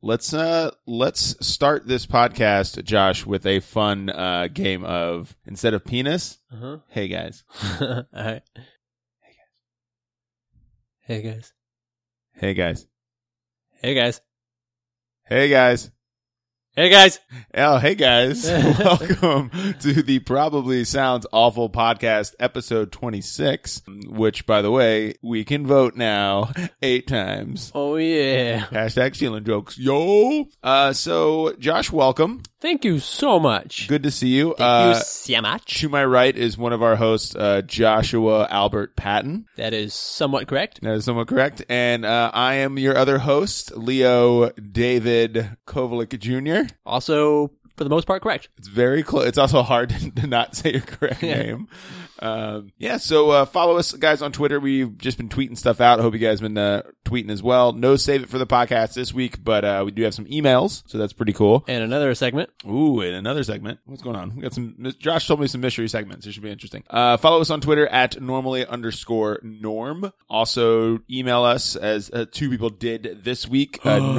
let's start this podcast, Josh, with a fun game of instead of penis. Hey guys. All right. Hey guys. Hey guys. Hey guys. Hey guys. Hey guys. Oh, hey guys. Welcome to the Probably Sounds Awful podcast, episode 26, which, by the way, we can vote now 8 times. Oh, yeah. Hashtag stealing jokes. Yo. So, Josh, welcome. Thank you so much. Good to see you. Thank you so much. To my right is one of our hosts, Joshua Albert Patton. That is somewhat correct. That is somewhat correct. And I am your other host, Leo David Kovalik Jr. Also, for the most part, correct. It's very close. It's also hard to not say your correct name. So follow us, guys, on Twitter. We've just been tweeting stuff out. I hope you guys have been tweeting as well. No save it for the podcast this week, but we do have some emails, so that's pretty cool. And another segment. Ooh, and another segment. What's going on? We got some. Josh told me some mystery segments. It should be interesting. Follow us on Twitter at normally_norm. Also, email us, as 2 people did this week,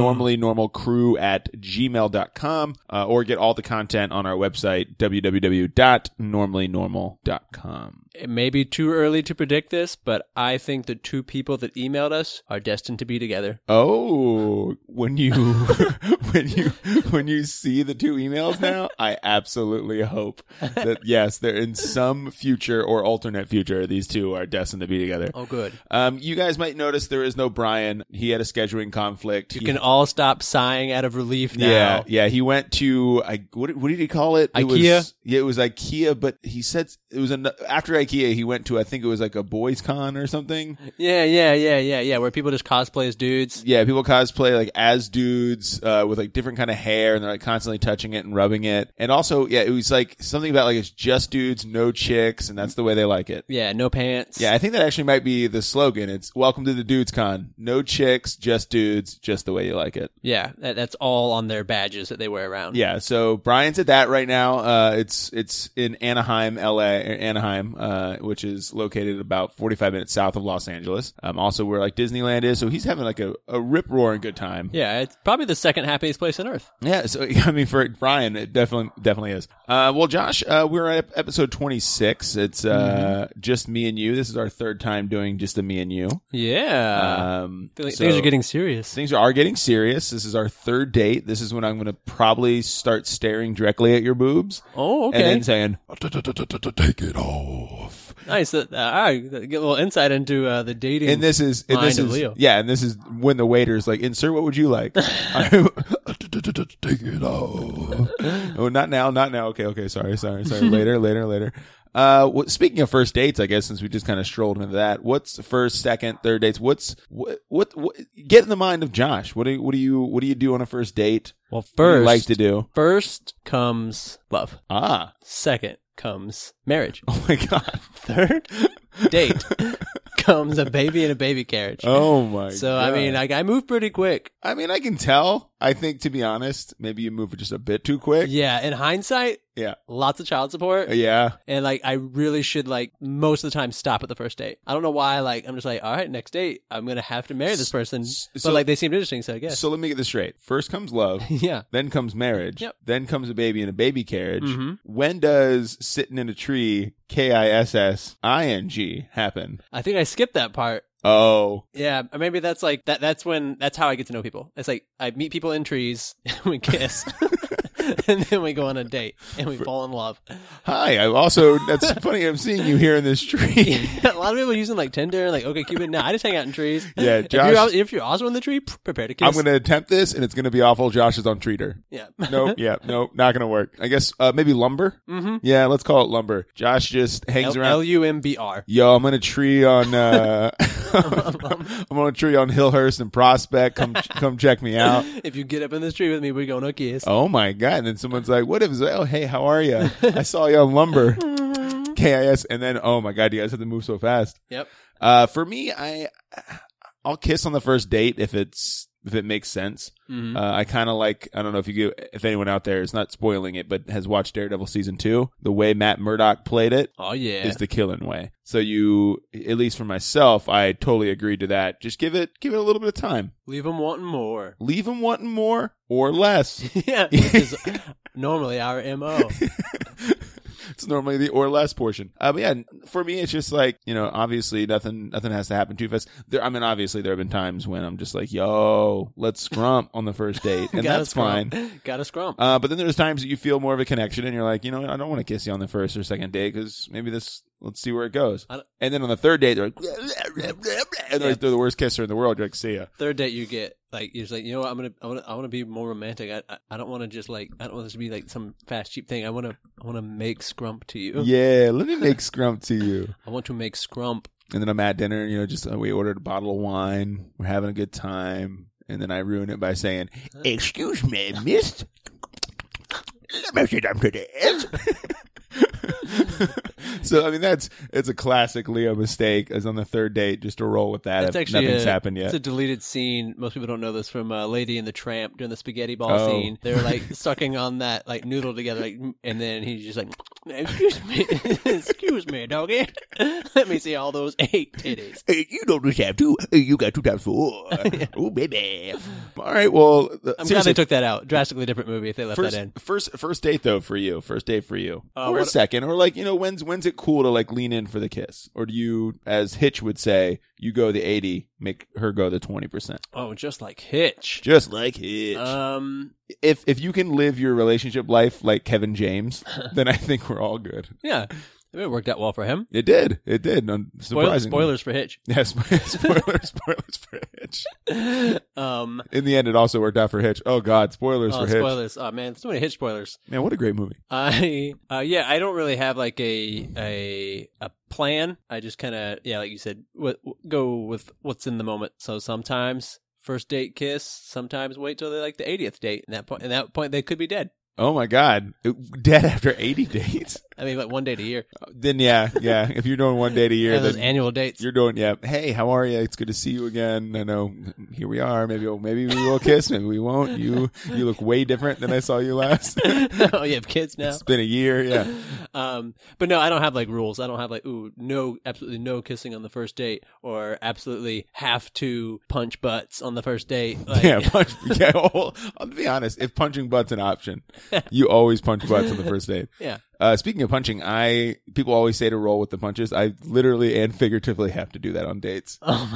normallynormalcrew@gmail.com, or get all the content on our website, www.normallynormal.com. It may be too early to predict this, but I think the 2 people that emailed us are destined to be together. Oh, when you when you see the 2 emails now, I absolutely hope that yes, they're in some future or alternate future. These 2 are destined to be together. Oh, good. You guys might notice there is no Brian. He had a scheduling conflict. You can all stop sighing out of relief now. Yeah. He went to what did he call it? IKEA. It was IKEA, but he said it was after IKEA. He went to, I think it was like a boys' con or something. Yeah. Where people just cosplay as dudes. Yeah, people cosplay like as dudes with like different kind of hair, and they're like constantly touching it and rubbing it. And also, yeah, it was like something about like it's just dudes, no chicks, and that's the way they like it. Yeah, no pants. Yeah, I think that actually might be the slogan. It's welcome to the Dudes Con. No chicks, just dudes, just the way you like it. Yeah, that's all on their badges that they wear around. Yeah, so Brian's at that right now. It's in Anaheim, which is located about 45 minutes south of Los Angeles. Also where like Disneyland is, so he's having like a rip-roaring good time. Yeah, it's probably the second happiest place on earth. Yeah, so I mean for Brian, it definitely is. Well, Josh, we're at episode 26. It's just me and you. This is our 3rd time doing just a me and you. Yeah. Things are getting serious. Things are getting serious. This is our 3rd date. This is when I'm going to probably start staring directly at your boobs. Oh, okay. And then saying, "Take it off." Nice. All right, get a little insight into the dating. And this is Leo. Yeah, and this is when the waiter's like, "Insert what would you like?" Take it off. Oh, not now. Okay. Sorry. Later. Speaking of first dates, I guess since we just kind of strolled into that, what's first, second, third dates? What get in the mind of Josh? What do you do on a first date? Well, What do first, you like to do? First comes love. Second comes marriage. Oh my God. Third date comes a baby in a baby carriage. Oh my God. So I mean, I move pretty quick. I mean, I can tell. I think, to be honest, maybe you move just a bit too quick. Yeah, in hindsight, Yeah. lots of child support. Yeah. And like, I really should like most of the time stop at the first date. I don't know why. Like, I'm just like, all right, next date, I'm gonna have to marry this person. But like, they seemed interesting, so I guess. So let me get this straight. First comes love. Yeah. Then comes marriage. Yep. Then comes a baby in a baby carriage. Mm-hmm. When does sitting in a tree, KISSING, happen? I think I skipped that part. Oh. Yeah, or maybe that's like that's how I get to know people. It's like I meet people in trees, and we kiss, and then we go on a date, and we fall in love. Hi. That's funny. I'm seeing you here in this tree. A lot of people using like Tinder, like OkCupid. No, I just hang out in trees. Yeah, Josh. If you're also in the tree, prepare to kiss. I'm going to attempt this, and it's going to be awful. Josh is on treater. Yeah. Nope. Yeah. Nope. Not going to work. I guess maybe lumber. Mm-hmm. Yeah. Let's call it lumber. Josh just hangs around. LUMBR. Yo, I'm on a tree on. I'm on a tree on Hillhurst and Prospect. Come check me out. If you get up in this tree with me, we're going to kiss. Oh my God! And then someone's like, "What if?" Oh, hey, how are you? I saw you on lumber. KIS, and then oh my God, you guys have to move so fast. Yep. For me, I'll kiss on the first date if it's if it makes sense. Mhm. I kind of like, I don't know if anyone out there is not spoiling it, but has watched Daredevil season 2. The way Matt Murdock played it Oh yeah. is the killing way. So at least for myself, I totally agreed to that. Just give it a little bit of time. Leave them wanting more. Leave them wanting more or less. Yeah, which is normally our MO. It's normally the or less portion. But yeah, for me, it's just like, obviously nothing has to happen too fast. Obviously there have been times when I'm just like, yo, let's scrump on the first date. And that's fine. Gotta scrump. But then there's times that you feel more of a connection and you're like, I don't want to kiss you on the first or second date because maybe let's see where it goes. And then on the third date, they're like, blah, blah, blah, blah, and they're the worst kisser in the world. You're like, see ya. Third date, you get you're just like, what, I want to be more romantic. I don't want to just I don't want this to be like some fast cheap thing. I want to make scrump to you. Yeah, let me make scrump to you. I want to make scrump. And then I'm at dinner, we ordered a bottle of wine. We're having a good time. And then I ruin it by saying, excuse me, miss. Let me sit down to the edge. So, it's a classic Leo mistake, as on the third date, just to roll with that It's if actually nothing's happened yet. It's a deleted scene. Most people don't know this from Lady and the Tramp during the spaghetti ball scene. They're sucking on that noodle together, and then he's just like, excuse me, doggy. Let me see all those 8 titties. Hey, you don't just have 2. You got 2 times 4. Oh, baby. All right, well, I'm glad they took that out. Drastically different movie if they left that in. First date though for you. First date for you, or what- second, or when's it cool to lean in for the kiss, or do you, as Hitch would say, you go the 80, make her go the 20%? Oh, just like Hitch. Just like Hitch. If you can live your relationship life like Kevin James, then I think we're all good. Yeah. It worked out well for him. It did. Surprisingly. Spoilers for Hitch. Yes, spoilers for Hitch. In the end, it also worked out for Hitch. Oh God, spoilers for Hitch. Spoilers. Oh man, so many Hitch spoilers. Man, what a great movie. I don't really have a plan. I just kind of, like you said, go with what's in the moment. So sometimes first date kiss, sometimes wait till they're the 80th date. And at that point, they could be dead. Oh my God, dead after 80 dates? One date a year. Then yeah. If you're doing one date a year, those then annual dates. You're doing, Hey, how are you? It's good to see you again. I know. Here we are. Maybe we will kiss. Maybe we won't. You look way different than I saw you last. Oh, you have kids now. It's been a year. Yeah. But no, I don't have rules. I don't have absolutely no kissing on the first date, or absolutely have to punch butts on the first date. I'll be honest. If punching butt's an option, you always punch butts on the first date. Yeah. Speaking of punching, people always say to roll with the punches. I literally and figuratively have to do that on dates. Oh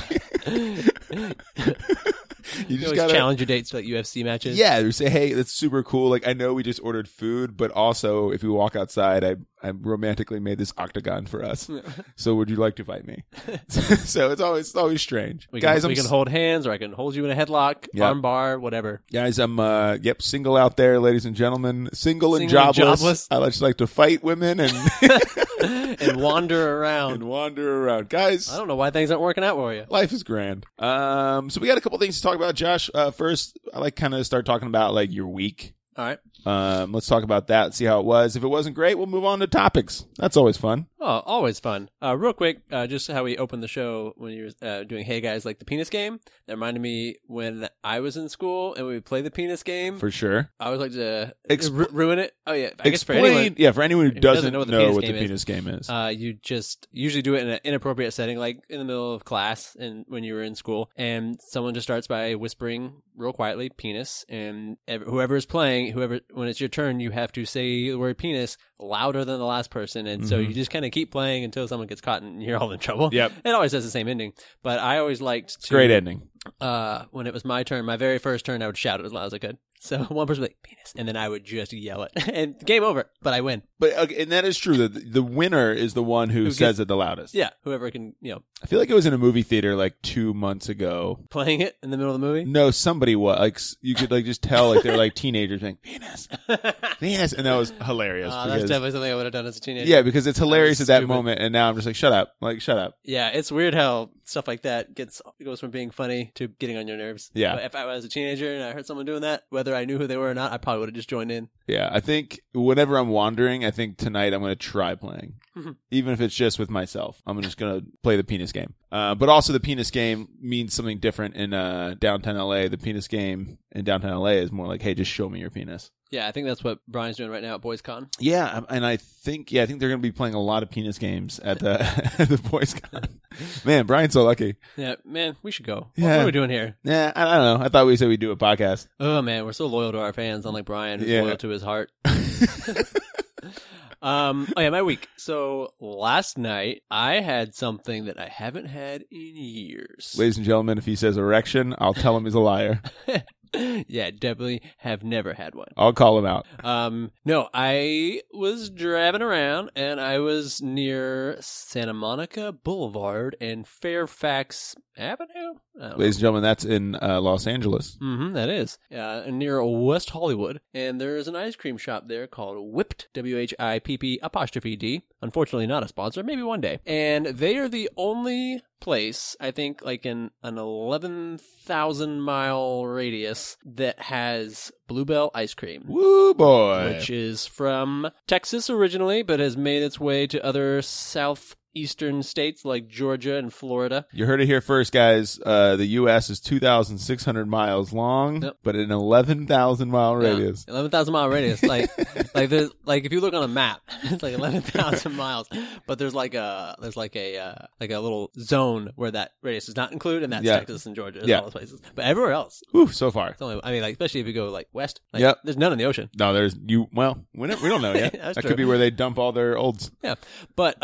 my God. You just gotta challenge your dates to UFC matches. Yeah, they say, hey, that's super cool. I know we just ordered food, but also if we walk outside, I romantically made this octagon for us. So would you like to fight me? So it's always strange. We can hold hands, or I can hold you in a headlock, arm bar, whatever. Guys, I'm single out there, ladies and gentlemen, single and jobless. I just like to fight women and and wander around. Guys, I don't know why things aren't working out for you. Life is grand. So we got a couple things to talk about, Josh. First, I like kind of start talking about your week. All right. Let's talk about that, see how it was. If it wasn't great, we'll move on to topics. That's always fun. Oh, always fun. Real quick, just how we opened the show when you were doing Hey Guys, the penis game. That reminded me when I was in school and we would play the penis game. For sure. I always like to ruin it. Oh, yeah. I guess for anyone who doesn't know what the penis game is. You just usually do it in an inappropriate setting, like in the middle of class and when you were in school. And someone just starts by whispering real quietly, penis. And whoever is playing, when it's your turn, you have to say the word penis louder than the last person. And so you just kind of keep playing until someone gets caught and you're all in trouble. Yep. It always has the same ending. But I always liked to... Great ending. When it was my turn, my very first turn, I would shout it as loud as I could. So one person would be like, penis. And then I would just yell it. And game over. But I win. But and that is true. The winner is the one who says it the loudest. Yeah. Whoever can, I feel like it was in a movie theater 2 months ago. Playing it in the middle of the movie? No, somebody was. You could just tell they were teenagers saying, penis. Penis. And that was hilarious. That's definitely something I would have done as a teenager. Yeah, because it's hilarious at that moment. And now I'm just shut up. Shut up. Yeah, it's weird how stuff like that goes from being funny to getting on your nerves. Yeah. But if I was a teenager and I heard someone doing that, whether whether I knew who they were or not, I probably would have just joined in. Yeah, I think whenever I'm wandering, I think tonight I'm going to try playing. Even if it's just with myself. I'm just going to play the penis game. But also the penis game means something different in downtown LA. The penis game in downtown LA is more like, hey, just show me your penis. Yeah, I think that's what Brian's doing right now at Boys Con. Yeah, and I think they're going to be playing a lot of penis games at the at the Boys Con. Man, Brian's so lucky. Yeah, man, we should go. Yeah. What are we doing here? Yeah, I don't know. I thought we said we'd do a podcast. Oh, man, we're so loyal to our fans, unlike Brian, who's Yeah. loyal to his heart. My week. So last night I had something that I haven't had in years. Ladies and gentlemen, if he says erection, I'll tell him he's a liar. Yeah, definitely have never had one. I'll call him out. No, I was driving around and I was near Santa Monica Boulevard and Fairfax Avenue. Ladies and gentlemen, that's in Los Angeles. That is. Near West Hollywood. And there's an ice cream shop there called Whipped, WHIPP''D. Unfortunately, not a sponsor. Maybe one day. And they are the only place, I think, like in an 11,000 mile radius that has Bluebell ice cream. Woo, boy. Which is from Texas originally, but has made its way to other southeastern states like Georgia and Florida. You heard it here first, guys. The U.S. is 2,600 miles long, Yep. but an 11,000 mile radius. 11,000 mile radius. Like there's if you look on a map, it's like 11,000 miles. But there's like a little zone where that radius is not included, and that's Yeah. Texas and Georgia and Yeah. all those places. But everywhere else, Whew, so far. it's only, especially if you go like west, Yep. there's none in the ocean. No, we don't know yet. That's That true. could be where they dump all their olds. Yeah, but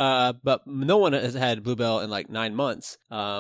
no one has had Bluebell in like 9 months,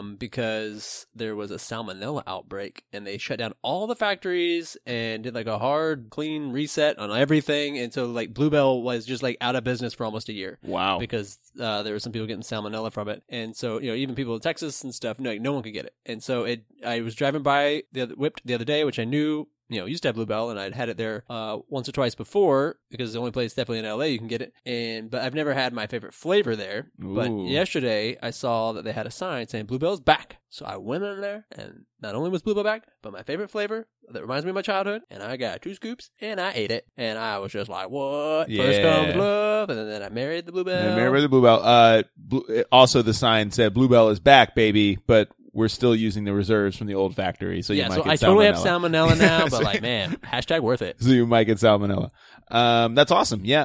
because there was a salmonella outbreak, and they shut down all the factories and did like a hard, clean reset on everything, and so like Bluebell was just like out of business for almost a year. Wow. Because there were some people getting salmonella from it, and so even people in Texas and stuff, no one could get it, and so I was driving by Whipped the other day, which I knew. Used to have Bluebell, and I'd had it there once or twice before, because it's the only place definitely in LA you can get it. But I've never had my favorite flavor there. But Ooh. yesterday I saw that they had a sign saying Bluebell's back. So I went in there, and not only was Bluebell back, but my favorite flavor that reminds me of my childhood, and I got 2 scoops, and I ate it. And I was just like, what? Yeah. First comes love, and then I married the Bluebell. And remember the Bluebell. Also, the sign said Bluebell is back, baby, but we're still using the reserves from the old factory, so you might so get I totally have salmonella. salmonella now, but like, man, hashtag worth it. So you might get salmonella. That's awesome. Yeah,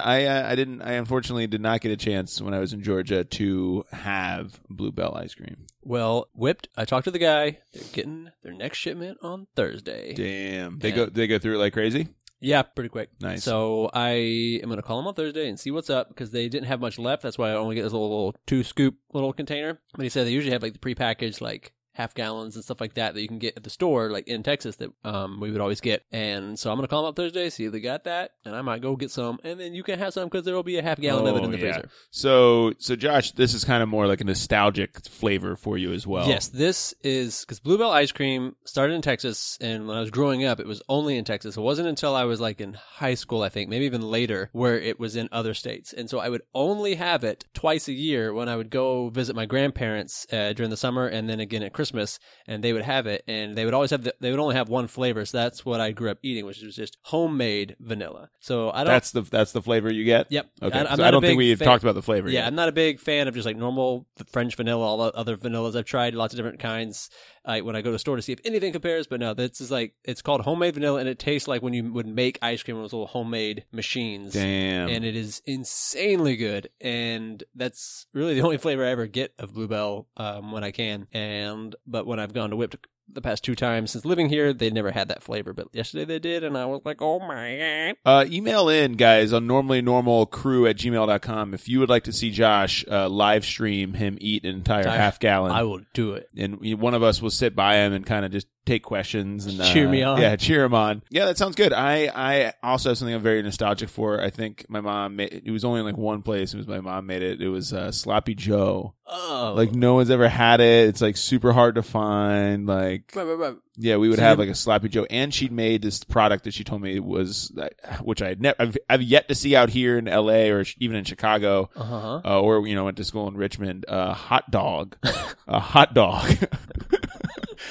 I unfortunately did not get a chance when I was in Georgia to have Bluebell ice cream. Well, Whipped, I talked to the guy. They're getting their next shipment on Thursday. Damn. They go through it like crazy? Yeah, pretty quick. Nice. So I am going to call him on Thursday and see what's up, because they didn't have much left. That's why I only get this little 2-scoop little container. But he said they usually have like the prepackaged like half gallons and stuff like that you can get at the store, like in Texas, that we would always get. And so I'm going to call them up Thursday, see if they got that, and I might go get some, and then you can have some, because there will be a half gallon of it in the freezer. So Josh, this is kind of more like a nostalgic flavor for you as well. Yes, this is because Bluebell ice cream started in Texas, and when I was growing up, it was only in Texas. It wasn't until I was like in high school, I think, maybe even later, where it was in other states. And so I would only have it twice a year when I would go visit my grandparents during the summer, and then again at Christmas, and they would have it, and they would always have they would only have one flavor. So that's what I grew up eating, which was just homemade vanilla. So I don't. That's the flavor you get. Yep. Okay. I'm So not I a don't big think we've fan- talked about the flavor. Yeah, yet. I'm not a big fan of just like normal French vanilla, all the other vanillas I've tried, lots of different kinds. When I go to the store to see if anything compares, but no, this is like, it's called homemade vanilla, and it tastes like when you would make ice cream with those little homemade machines. Damn. And it is insanely good, and that's really the only flavor I ever get of Bluebell when I can. But when I've gone to Whipped the past 2 times since living here, they never had that flavor, but yesterday they did, and I was like, oh my god. Email in, guys, on normallynormalcrew@gmail.com if you would like to see Josh live stream him eat an entire half gallon. I will do it. And one of us will sit by him and kind of just take questions and Cheer me on. Yeah, cheer him on. Yeah, that sounds good. I also have something I'm very nostalgic for. I think my mom made it was only in like one place. It was my mom made it. It was Sloppy Joe. Oh. Like no one's ever had it. It's like super hard to find. Like Right. yeah, we would So have you- like a Sloppy Joe, and she'd made this product that she told me was which I've yet to see out here in LA or even in Chicago, or went to school in Richmond. Hot dog, a hot dog.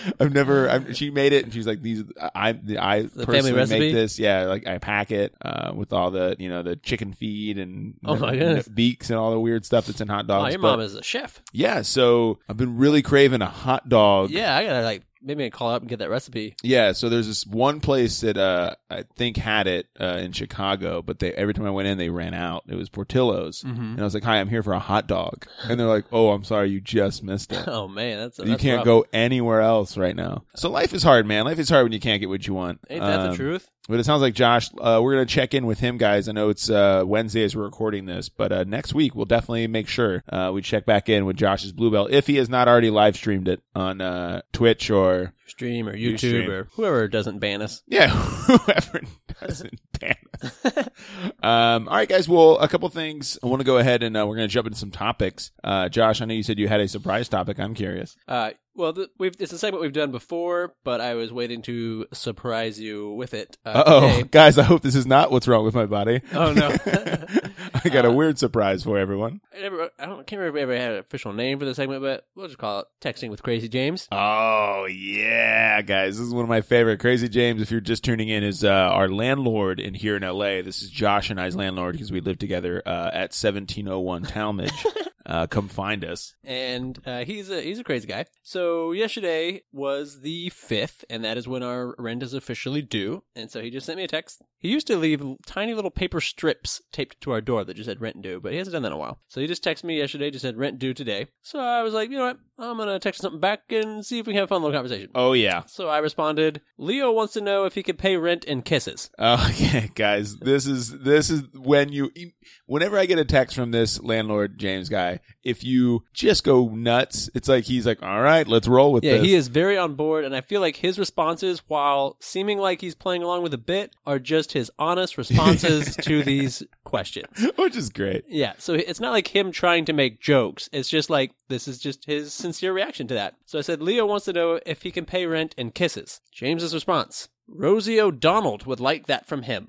I've never. She made it, and she's like, "These, I family personally recipe? make this. Yeah, like I pack it with all the, the chicken feed and Oh my goodness. beaks and all the weird stuff that's in hot dogs. Oh, your But, mom is a chef. yeah. So I've been really craving a hot dog. Yeah, I gotta maybe I call up and get that recipe. Yeah, so there's this one place that I think had it in Chicago, but every time I went in, they ran out. It was Portillo's, and I was like, "Hi, I'm here for a hot dog," and they're like, "Oh, I'm sorry, you just missed it. Oh man, that's You can't rough. go anywhere else right now." So life is hard, man. Life is hard when you can't get what you want. Ain't that the truth? But it sounds like Josh, we're going to check in with him, guys. I know it's Wednesday as we're recording this, but next week we'll definitely make sure we check back in with Josh's Bluebell if he has not already live streamed it on Twitch or Stream or YouTube or whoever doesn't ban us. yeah, whoever doesn't ban us. All right, guys. Well, a couple things. I want to go ahead and we're going to jump into some topics. Josh, I know you said you had a surprise topic. I'm curious. Well, it's a segment we've done before, but I was waiting to surprise you with it. Oh, today. guys, I hope this is not what's wrong with my body. Oh no. I got a weird surprise for everyone. Can't remember if we ever had an official name for the segment, but we'll just call it Texting with Crazy James. Oh, yeah, guys. This is one of my favorite. Crazy James, if you're just tuning in, is our landlord in here in L.A. This is Josh and I's landlord because we live together at 1701 Talmadge. Come find us. And he's a crazy guy. So yesterday was the 5th, and that is when our rent is officially due. And so he just sent me a text. He used to leave tiny little paper strips taped to our door that just said rent due, but he hasn't done that in a while. So he just texted me yesterday, just said rent due today. So I was like, you know what? I'm going to text something back and see if we can have a fun little conversation. Oh, yeah. So I responded, Leo wants to know if he could pay rent in kisses. Okay, guys, this is whenever I get a text from this landlord James guy, if you just go nuts, it's like he's like, all right, let's roll with Yeah, this. he is very on board, and I feel like his responses, while seeming like he's playing along with a bit, are just his honest responses to these questions. Which is great. Yeah, so it's not like him trying to make jokes. It's just like, this is just his sincere reaction to that. So I said, Leo wants to know if he can pay rent in kisses. James's response, Rosie O'Donnell would like that from him.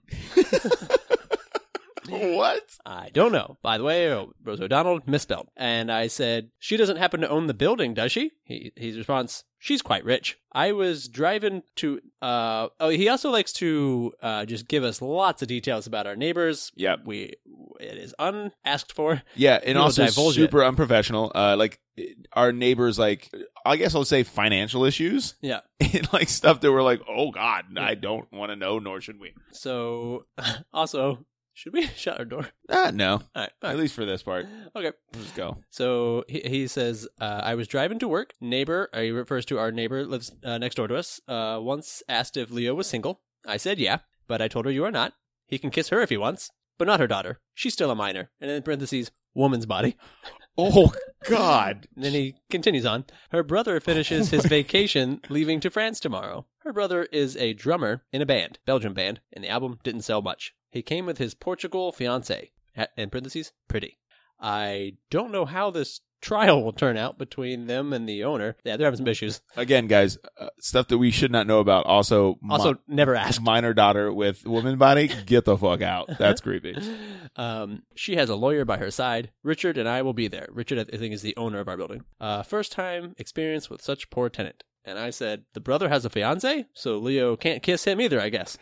What? I don't know. By the way, Rosie O'Donnell misspelled. And I said, she doesn't happen to own the building, does she? His response, she's quite rich. I was driving to, he also likes to just give us lots of details about our neighbors. Yep. It is unasked for. Yeah, and We'll also divulge super unprofessional. Like our neighbors, like I guess I'll say financial issues. Yeah. And like stuff that we're like, oh God, I don't want to know, nor should we. So, also, should we shut our door? No. All right. At least for this part. Okay. We'll just go. So he says, I was driving to work. Neighbor, he refers to our neighbor, lives next door to us, once asked if Leo was single. I said, yeah, but I told her you are not. He can kiss her if he wants, but not her daughter. She's still a minor. And in parentheses, woman's body. Oh, God. And then he continues on. Her brother finishes his vacation, leaving to France tomorrow. Her brother is a drummer in a band, Belgian band, and the album didn't sell much. He came with his Portugal fiancée, in parentheses, pretty. I don't know how this trial will turn out between them and the owner. Yeah, they're having some issues. Again, guys, stuff that we should not know about. Also, Never asked. minor daughter with woman body, get the fuck out. That's creepy. She has a lawyer by her side. Richard and I will be there. Richard, I think, is the owner of our building. First time experience with such poor tenant. And I said, the brother has a fiance, so Leo can't kiss him either, I guess.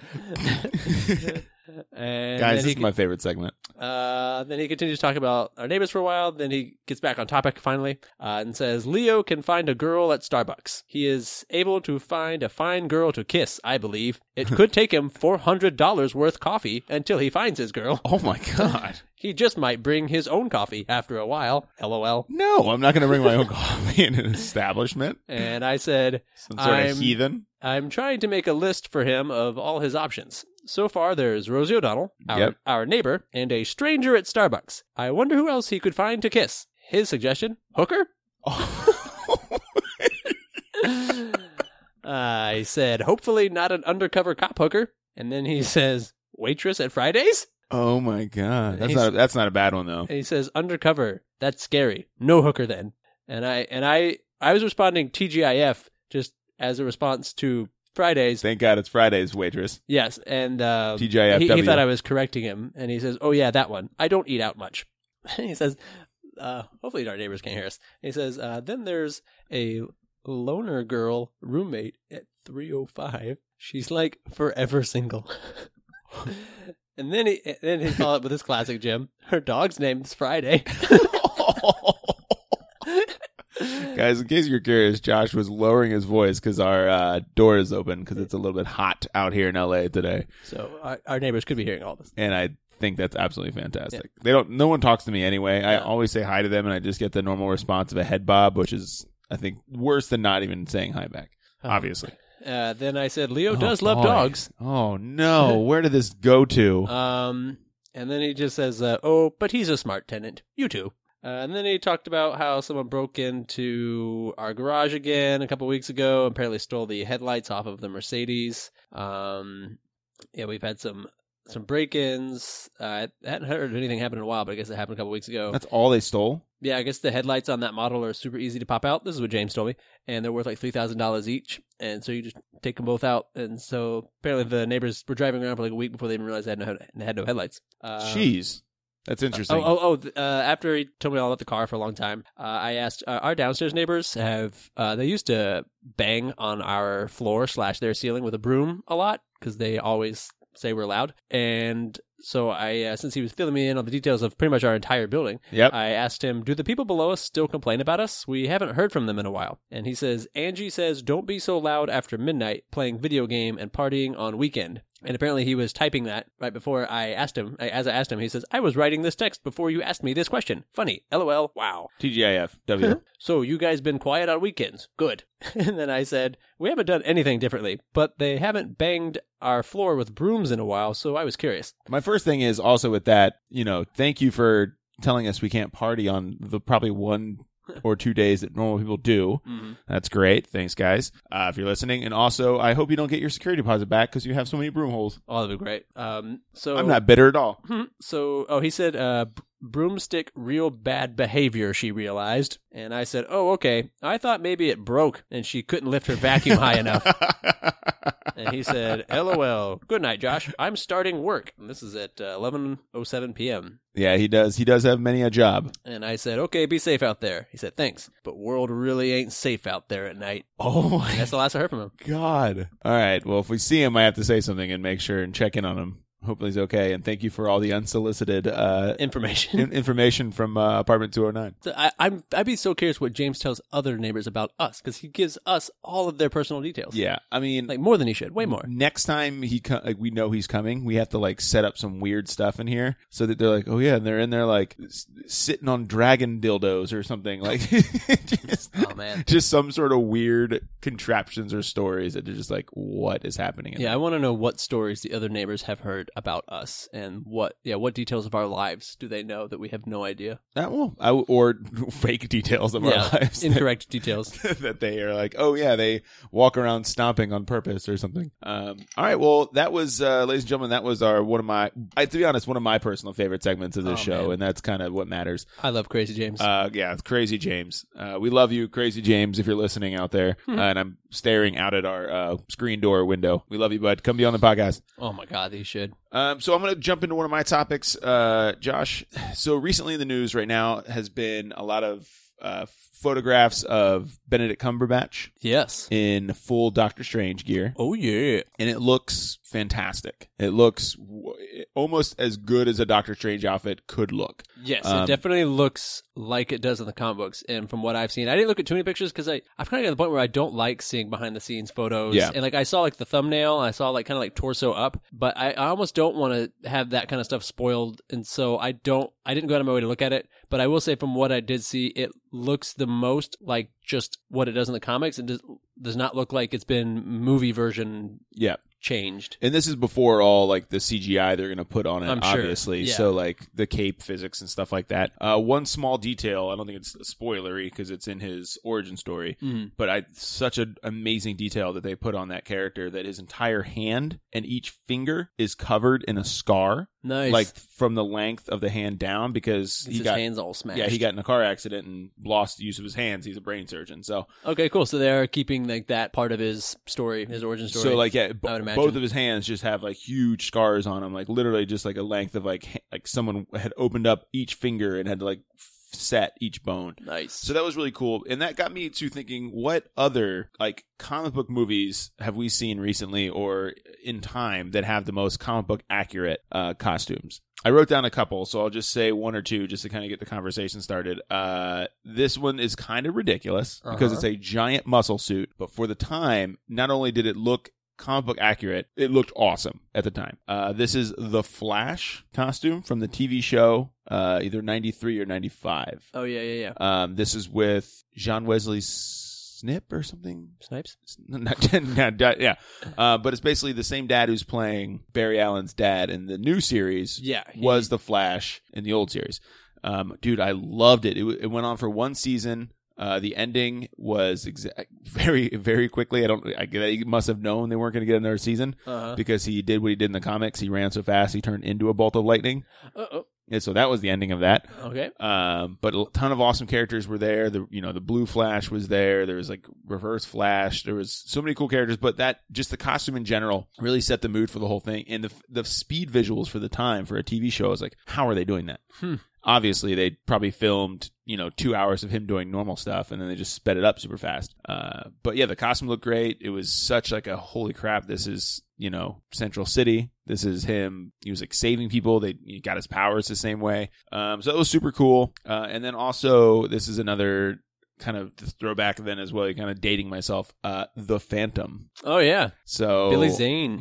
And guys, this is my favorite segment. Then he continues to talk about our neighbors for a while. Then he gets back on topic finally and says, Leo can find a girl at Starbucks. He is able to find a fine girl to kiss, I believe. It could take him $400 worth coffee until he finds his girl. Oh, my God. He just might bring his own coffee after a while. LOL. No, I'm not going to bring my own coffee in an establishment. And I said, Some sort of heathen. I'm trying to make a list for him of all his options. So far, there's Rosie O'Donnell, our neighbor, and a stranger at Starbucks. I wonder who else he could find to kiss. His suggestion, hooker? I said, hopefully not an undercover cop hooker. And then he says, waitress at Fridays? Oh, my God. That's not a bad one, though. And he says, undercover. That's scary. No hooker then. And I was responding TGIF just as a response to Fridays. Thank God it's Fridays, waitress. Yes, and TGIFW. he thought I was correcting him, and he says, oh yeah, that one. I don't eat out much. He says, hopefully our neighbors can't hear us. He says, then there's a loner girl roommate at 3:05. She's like forever single. And then he followed up with his classic, Jim. Her dog's name's Friday. Guys, in case you're curious, Josh was lowering his voice because our door is open because it's a little bit hot out here in LA today. So our neighbors could be hearing all this. And I think that's absolutely fantastic. No one talks to me anyway. I always say hi to them, and I just get the normal response of a head bob, which is, I think, worse than not even saying hi back. Obviously. Then I said, Leo does love dogs. Oh no, where did this go to? And then he just says, but he's a smart tenant. You too. And then he talked about how someone broke into our garage again a couple weeks ago. Apparently stole the headlights off of the Mercedes. We've had some break-ins. I hadn't heard anything happen in a while, but I guess it happened a couple weeks ago. That's all they stole? Yeah, I guess the headlights on that model are super easy to pop out. This is what James told me. And they're worth like $3,000 each. And so you just take them both out. And so apparently the neighbors were driving around for like a week before they even realized they had no headlights. Jeez. That's interesting. After he told me all about the car for a long time, I asked, our downstairs neighbors they used to bang on our floor / their ceiling with a broom a lot because they always say we're loud. And so I, since he was filling me in on the details of pretty much our entire building, I asked him, do the people below us still complain about us? We haven't heard from them in a while. And he says, Angie says, don't be so loud after midnight playing video game and partying on weekend. And apparently he was typing that right before I asked him. As I asked him, he says, I was writing this text before you asked me this question. Funny. LOL. Wow. TGIF. W. So you guys been quiet on weekends. Good. And then I said, we haven't done anything differently, but they haven't banged our floor with brooms in a while, so I was curious. My first thing is also with that, thank you for telling us we can't party on the probably 1 or 2 days that normal people do. Mm-hmm. That's great. Thanks, guys, if you're listening. And also, I hope you don't get your security deposit back because you have so many broom holes. Oh, that'd be great. So I'm not bitter at all. So, he said, broomstick real bad behavior, she realized. And I said, oh, okay. I thought maybe it broke and she couldn't lift her vacuum high enough. And he said, LOL. Good night, Josh. I'm starting work. And this is at 11:07 p.m. Yeah, he does. He does have many a job. And I said, okay, be safe out there. He said, thanks. But world really ain't safe out there at night. Oh, and that's the last I heard from him. God. All right. Well, if we see him, I have to say something and make sure and check in on him. Hopefully he's okay, and thank you for all the unsolicited information from apartment 209. So I'd be so curious what James tells other neighbors about us, because he gives us all of their personal details. Yeah, I mean, like more than he should, way more. Next time we know he's coming, we have to like set up some weird stuff in here so that they're like, oh yeah, and they're in there like sitting on dragon dildos or something like. Oh man, just some sort of weird contraptions or stories that are just like, what is happening? I want to know what stories the other neighbors have heard about us, and what details of our lives do they know that we have no idea? Or fake details of our lives. Incorrect details. That they are like, oh yeah, they walk around stomping on purpose or something. All right, well, that was, ladies and gentlemen, that was one of my personal favorite segments of this show, man. And that's kind of what matters. I love Crazy James. It's Crazy James. We love you, Crazy James, if you're listening out there. And I'm staring out at our screen door window. We love you, bud. Come be on the podcast. Oh my God, you should. So I'm going to jump into one of my topics, Josh. So recently in the news right now has been a lot of photographs of Benedict Cumberbatch. Yes. In full Doctor Strange gear. Oh, yeah. And it looks fantastic. It looks almost as good as a Doctor Strange outfit could look. Yes, it definitely looks like it does in the comic books. And from what I've seen, I didn't look at too many pictures because I've kind of got to the point where I don't like seeing behind the scenes photos. Yeah. And like I saw like the thumbnail, and I saw like kind of like torso up, but I almost don't want to have that kind of stuff spoiled. And so I didn't go out of my way to look at it. But I will say from what I did see, it looks the most like just what it does in the comics. It does not look like it's been movie version changed. And this is before all like the CGI they're going to put on it, obviously. Yeah. So like the cape physics and stuff like that. One small detail, I don't think it's spoilery because it's in his origin story, but such an amazing detail that they put on that character, that his entire hand and each finger is covered in a scar. Nice. Like from the length of the hand down, because his hands all smashed. Yeah, he got in a car accident and lost the use of his hands. He's a brain surgeon. So okay, cool. So they're keeping like that part of his story, his origin story. So like, yeah, both of his hands just have like huge scars on them, like literally just like a length of like someone had opened up each finger and had to like set each bone. Nice. So that was really cool. And that got me to thinking, what other like comic book movies have we seen recently or in time that have the most comic book accurate costumes? I wrote down a couple, so I'll just say one or two just to kind of get the conversation started. This one is kind of ridiculous because it's a giant muscle suit, but for the time, not only did it look comic book accurate, it looked awesome at the time. This is the Flash costume from the TV show, either 93 or 95. Oh, yeah. This is with John Wesley Snip or something? Snipes? Yeah. But it's basically the same dad who's playing Barry Allen's dad in the new series was the Flash in the old series. Dude, I loved it. It went on for one season. The ending was very, very quickly. He must have known they weren't going to get another season because he did what he did in the comics. He ran so fast, he turned into a bolt of lightning. And so that was the ending of that. Okay. But a ton of awesome characters were there. The Blue Flash was there. There was like Reverse Flash. There was so many cool characters, but just the costume in general really set the mood for the whole thing. And the speed visuals for the time for a TV show is like, how are they doing that? Obviously, they probably filmed, 2 hours of him doing normal stuff, and then they just sped it up super fast. But yeah, the costume looked great. It was such like a holy crap. This is, Central City. This is him. He was like saving people. He got his powers the same way. So it was super cool. And then also, this is another kind of throwback then as well. Kind of dating myself. The Phantom. Oh yeah. So Billy Zane.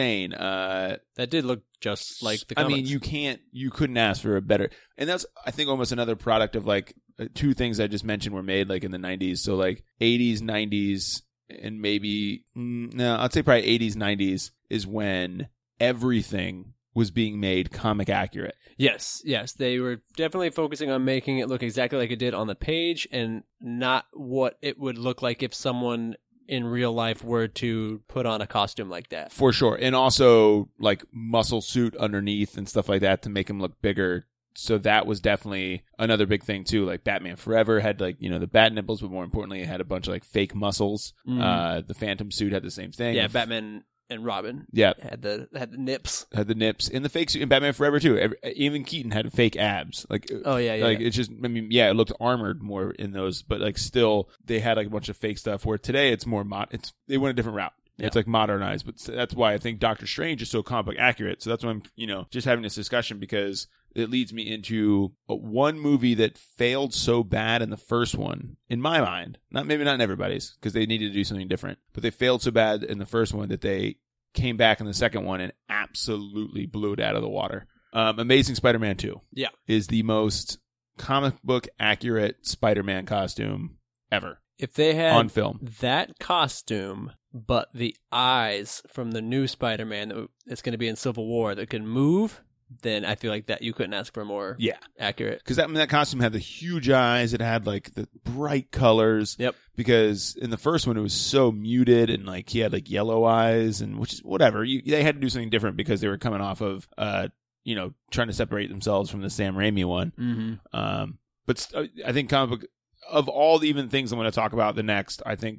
That did look just like the comics. I mean, you couldn't ask for a better. And that's, I think, almost another product of like two things I just mentioned were made like in the 90s. So like 80s, 90s, and maybe, I'd say probably 80s, 90s is when everything was being made comic accurate. Yes. They were definitely focusing on making it look exactly like it did on the page and not what it would look like if someone in real life were to put on a costume like that. For sure. And also like muscle suit underneath and stuff like that to make him look bigger. So that was definitely another big thing too. Like Batman Forever had like, the bat nipples, but more importantly, it had a bunch of like fake muscles. The Phantom suit had the same thing. Yeah, Batman and Robin. Yeah. Had the nips. Had the nips. In the fake suit in Batman Forever too. Even Keaton had fake abs. Like, it's just, it looked armored more in those, but like still they had like a bunch of fake stuff where today it's more they went a different route. Yeah. It's like modernized, but that's why I think Doctor Strange is so comic book accurate. So that's why I'm, just having this discussion because it leads me into one movie that failed so bad in the first one, in my mind, maybe not in everybody's, because they needed to do something different, but they failed so bad in the first one that they came back in the second one and absolutely blew it out of the water. Amazing Spider-Man 2 is the most comic book accurate Spider-Man costume ever. If they had on film that costume, but the eyes from the new Spider-Man that's going to be in Civil War that can move, then I feel like that you couldn't ask for more accurate. Because that costume had the huge eyes. It had like the bright colors. Yep. Because in the first one it was so muted and like he had like yellow eyes and which is whatever. They had to do something different because they were coming off of trying to separate themselves from the Sam Raimi one. Mm-hmm. But I think comic book of all the even things I'm going to talk about the next, I think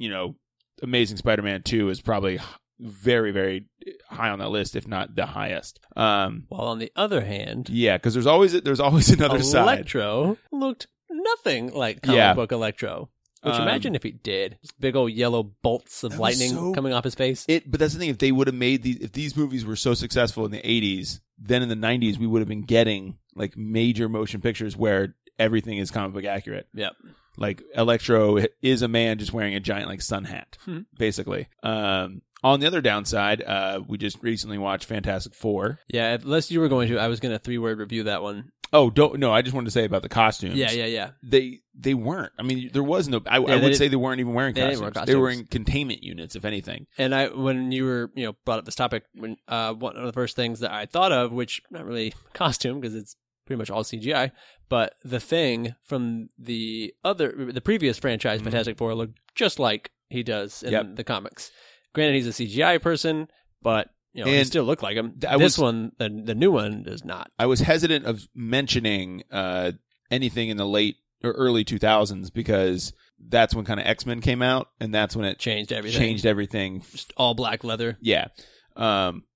Amazing Spider-Man 2 is probably very, very high on that list, if not the highest. While on the other hand, because there's always another side. Electro looked nothing like comic book Electro. Which imagine if he did. Just big old yellow bolts of lightning coming off his face. But that's the thing. If they would have made if these movies were so successful in the 80s, then in the 90s we would have been getting like major motion pictures where everything is comic book accurate. Yep. Like Electro is a man just wearing a giant like sun hat, basically. On the other downside, we just recently watched Fantastic Four. Yeah, unless you were going to, I was going to 3-word review that one. Oh, no, I just wanted to say about the costumes. Yeah. They weren't. I mean, there was no, I would say they weren't even wearing costumes. They were in containment units, if anything. And when you were, brought up this topic, one of the first things that I thought of, which not really costume because it's pretty much all CGI, but the Thing from the previous franchise, Fantastic Four, looked just like he does in the comics. Granted, he's a CGI person, but he still looked like him. The new one, does not. I was hesitant of mentioning anything in the late or early 2000s because that's when kind of X-Men came out, and that's when it changed everything. Just all black leather. Yeah.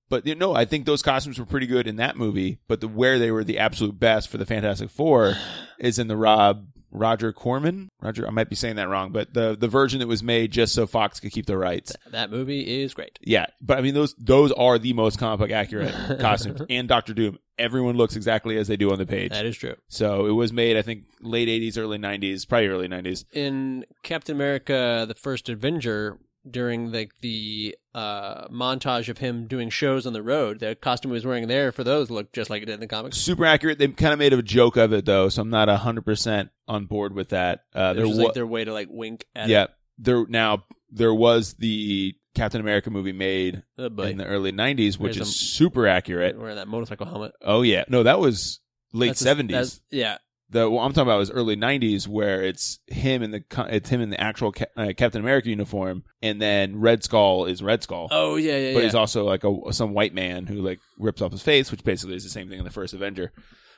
But I think those costumes were pretty good in that movie. But where they were the absolute best for the Fantastic Four is in the Roger Corman. I might be saying that wrong, but the version that was made just so Fox could keep the rights. That movie is great. Yeah, but I mean those are the most comic book accurate costumes. And Doctor Doom, everyone looks exactly as they do on the page. That is true. So it was made, I think, late 80s, early 90s, probably early 90s. In Captain America: The First Avenger, during the montage of him doing shows on the road, the costume he was wearing there for those looked just like it did in the comics. Super accurate. They kind of made a joke of it though, so I'm not 100% on board with that. It was like their way to like wink at it. There was the Captain America movie made in the early 90s, which is super accurate. Wearing that motorcycle helmet. Oh yeah, no, that was late 70s. Yeah. What I'm talking about was early 90s, where it's him in the actual Captain America uniform, and then Red Skull is Red Skull. Oh yeah. But he's also like some white man who like rips off his face, which basically is the same thing in the first Avenger.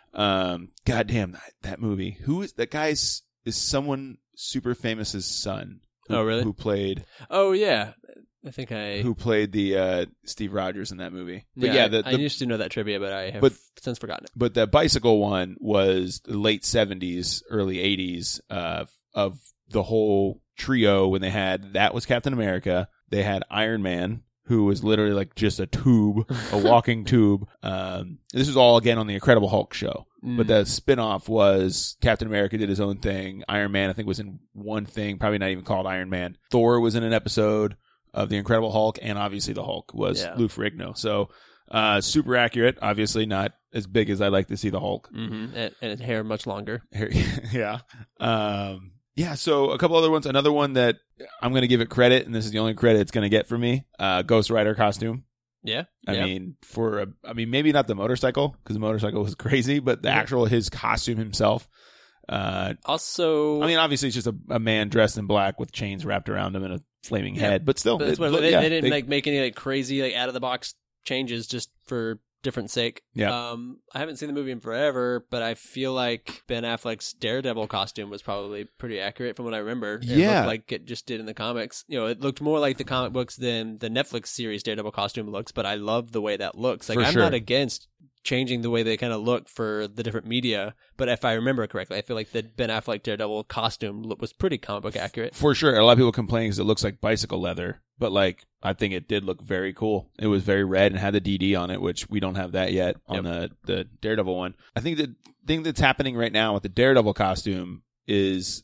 God damn that movie. Who is that guy? Is someone super famous's son? Oh really? Who played? Oh yeah. Who played the Steve Rogers in that movie? But I used to know that trivia, but I have since forgotten it. But the bicycle one was the late 70s, early 80s of the whole trio when that was Captain America. They had Iron Man, who was literally like just a tube, a walking tube. This was all again on the Incredible Hulk show. But the spinoff was Captain America did his own thing. Iron Man, I think, was in one thing, probably not even called Iron Man. Thor was in an episode of the Incredible Hulk, and obviously the Hulk was Lou Ferrigno. So super accurate, obviously not as big as I'd like to see the Hulk. Mm-hmm. And his hair much longer. Yeah. So a couple other ones. Another one that I'm going to give it credit, and this is the only credit it's going to get for me, Ghost Rider costume. Yeah. I mean, maybe not the motorcycle, because the motorcycle was crazy, but his costume himself. Also, I mean, obviously it's just a man dressed in black with chains wrapped around him and a flaming head, but still, they didn't make any like crazy like out of the box changes just for different sake. Yeah. I haven't seen the movie in forever, but I feel like Ben Affleck's Daredevil costume was probably pretty accurate from what I remember. It looked like it just did in the comics. It looked more like the comic books than the Netflix series Daredevil costume looks, but I love the way that looks. Like, I'm not against changing the way they kind of look for the different media, but if I remember correctly, I feel like the Ben Affleck Daredevil costume was pretty comic book accurate. For sure. A lot of people complain because it looks like bicycle leather, but like I think it did look very cool. It was very red and had the DD on it, which we don't have that yet on the Daredevil one. I think the thing that's happening right now with the Daredevil costume is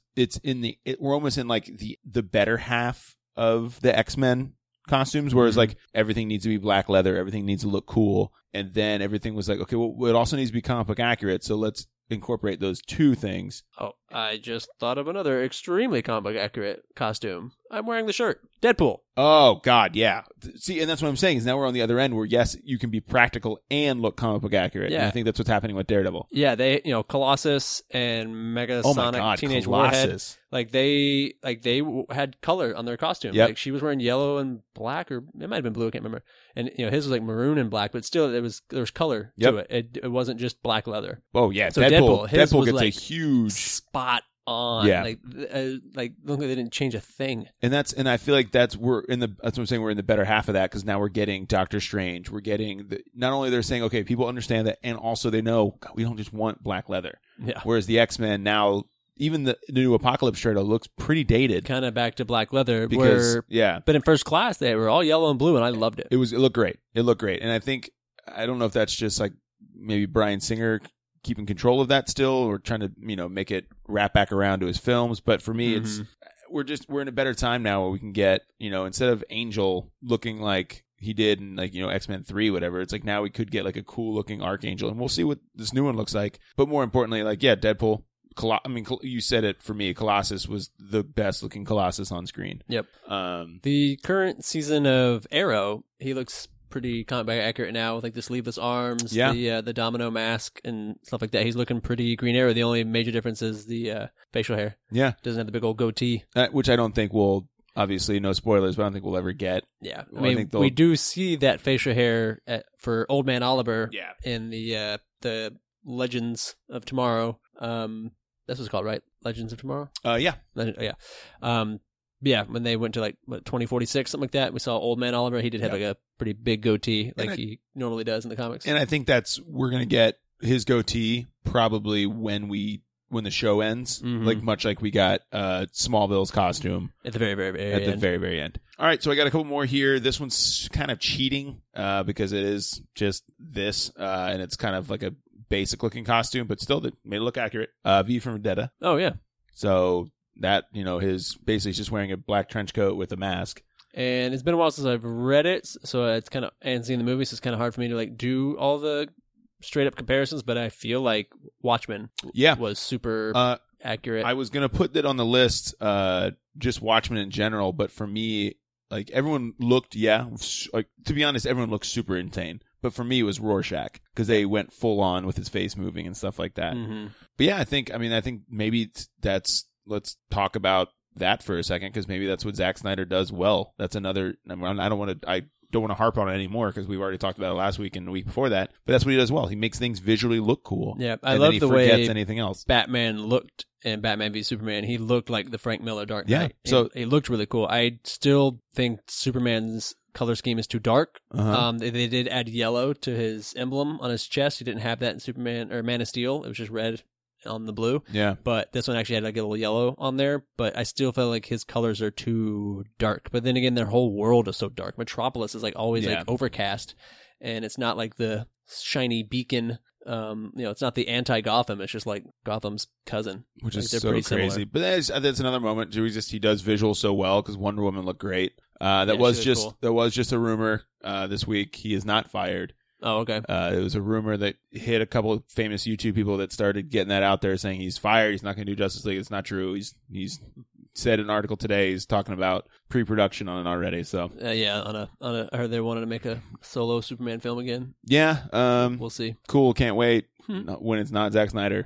we're almost in like the better half of the X-Men costumes, whereas like everything needs to be black leather, everything needs to look cool, and then everything was like, okay, well, it also needs to be comic book accurate, so let's incorporate those two things. Oh, I just thought of another extremely comic book accurate costume. I'm wearing the shirt. Deadpool. Oh, God, yeah. See, and that's what I'm saying, is now we're on the other end where, yes, you can be practical and look comic book accurate. Yeah. And I think that's what's happening with Daredevil. Yeah, they, Colossus and Megasonic Teenage Warhead, they had color on their costume. Yep. Like, she was wearing yellow and black, or it might have been blue, I can't remember. And, his was like maroon and black, but still, there was color to it. It wasn't just black leather. Oh, yeah. So Deadpool gets like a huge spot on. Yeah. Like look, they didn't change a thing. And I feel like that's what I'm saying, we're in the better half of that, because now we're getting Doctor Strange. We're getting not only they're saying, okay, people understand that, and also they know, God, we don't just want black leather. Yeah. Whereas the X-Men now, even the new Apocalypse trailer looks pretty dated. Kind of back to black leather. But in First Class, they were all yellow and blue, and I loved it. It looked great. And I don't know if that's just like maybe Bryan Singer keeping control of that still, or trying to, make it wrap back around to his films. But for me, we're in a better time now where we can get, instead of Angel looking like he did in X-Men 3, whatever, it's like now we could get like a cool looking Archangel, and we'll see what this new one looks like. But more importantly, Deadpool, you said it for me, Colossus was the best looking Colossus on screen. Yep. The current season of Arrow, he looks pretty comic book accurate now, with like the sleeveless arms, the domino mask and stuff like that. He's looking pretty Green Arrow. The only major difference is the facial hair. Yeah. Doesn't have the big old goatee. Which I don't think we'll, obviously no spoilers, but I don't think we'll ever get. Yeah. We do see that facial hair for Old Man Oliver in the Legends of Tomorrow. That's what it's called, right? Legends of Tomorrow? Yeah. Yeah, when they went to like 2046, something like that, we saw Old Man Oliver. He did have like a pretty big goatee, like he normally does in the comics. And I think we're gonna get his goatee probably when the show ends, like much like we got Smallville's costume at the very, very, very end. The very, very end. All right, so I got a couple more here. This one's kind of cheating because it is just this, and it's kind of like a basic looking costume, but still made it look accurate. V from Vendetta. Oh yeah. So that, his basically he's just wearing a black trench coat with a mask. And it's been a while since I've read it, so it's kind of, and seen the movie, so it's kind of hard for me to like do all the straight up comparisons, but I feel like Watchmen was super accurate. I was going to put that on the list, just Watchmen in general, but for me, like everyone looked, like to be honest, everyone looked super insane. But for me, it was Rorschach because they went full on with his face moving and stuff like that. Mm-hmm. But yeah, I think maybe let's talk about that for a second because maybe that's what Zack Snyder does well. That's another. I don't want to harp on it anymore because we've already talked about it last week and the week before that. But that's what he does well. He makes things visually look cool. Yeah, I love the way anything else. Batman looked in Batman v Superman. He looked like the Frank Miller Dark Knight. Yeah, so he looked really cool. I still think Superman's color scheme is too dark. They did add yellow to his emblem on his chest. He didn't have that in Superman or Man of Steel. It was just red on the blue. Yeah. But this one actually had like a little yellow on there. But I still felt like his colors are too dark. But then again, their whole world is so dark. Metropolis is like always like overcast. And it's not like the shiny beacon. It's not the anti-Gotham. It's just like Gotham's cousin. Which like is so crazy. Similar. But that's another moment. He does visual so well because Wonder Woman looked great. That was just a rumor this week. He is not fired. Oh, okay. It was a rumor that hit a couple of famous YouTube people that started getting that out there saying he's fired. He's not going to do Justice League. It's not true. He's said in an article today he's talking about pre-production on it already. So on a I heard they wanted to make a solo Superman film again. Yeah. We'll see. Cool. Can't wait. When it's not Zack Snyder,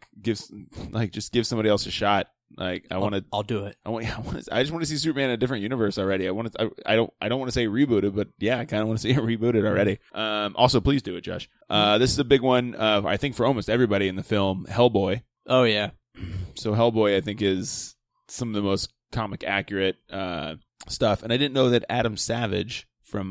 just give somebody else a shot. Like I'll do it. I just want to see Superman in a different universe already. I don't want to say rebooted, but yeah, I kind of want to see it rebooted already. Also, please do it, Josh. This is a big one. I think for almost everybody in the film, Hellboy. Oh yeah. So Hellboy, I think, is some of the most comic accurate stuff. And I didn't know that Adam Savage from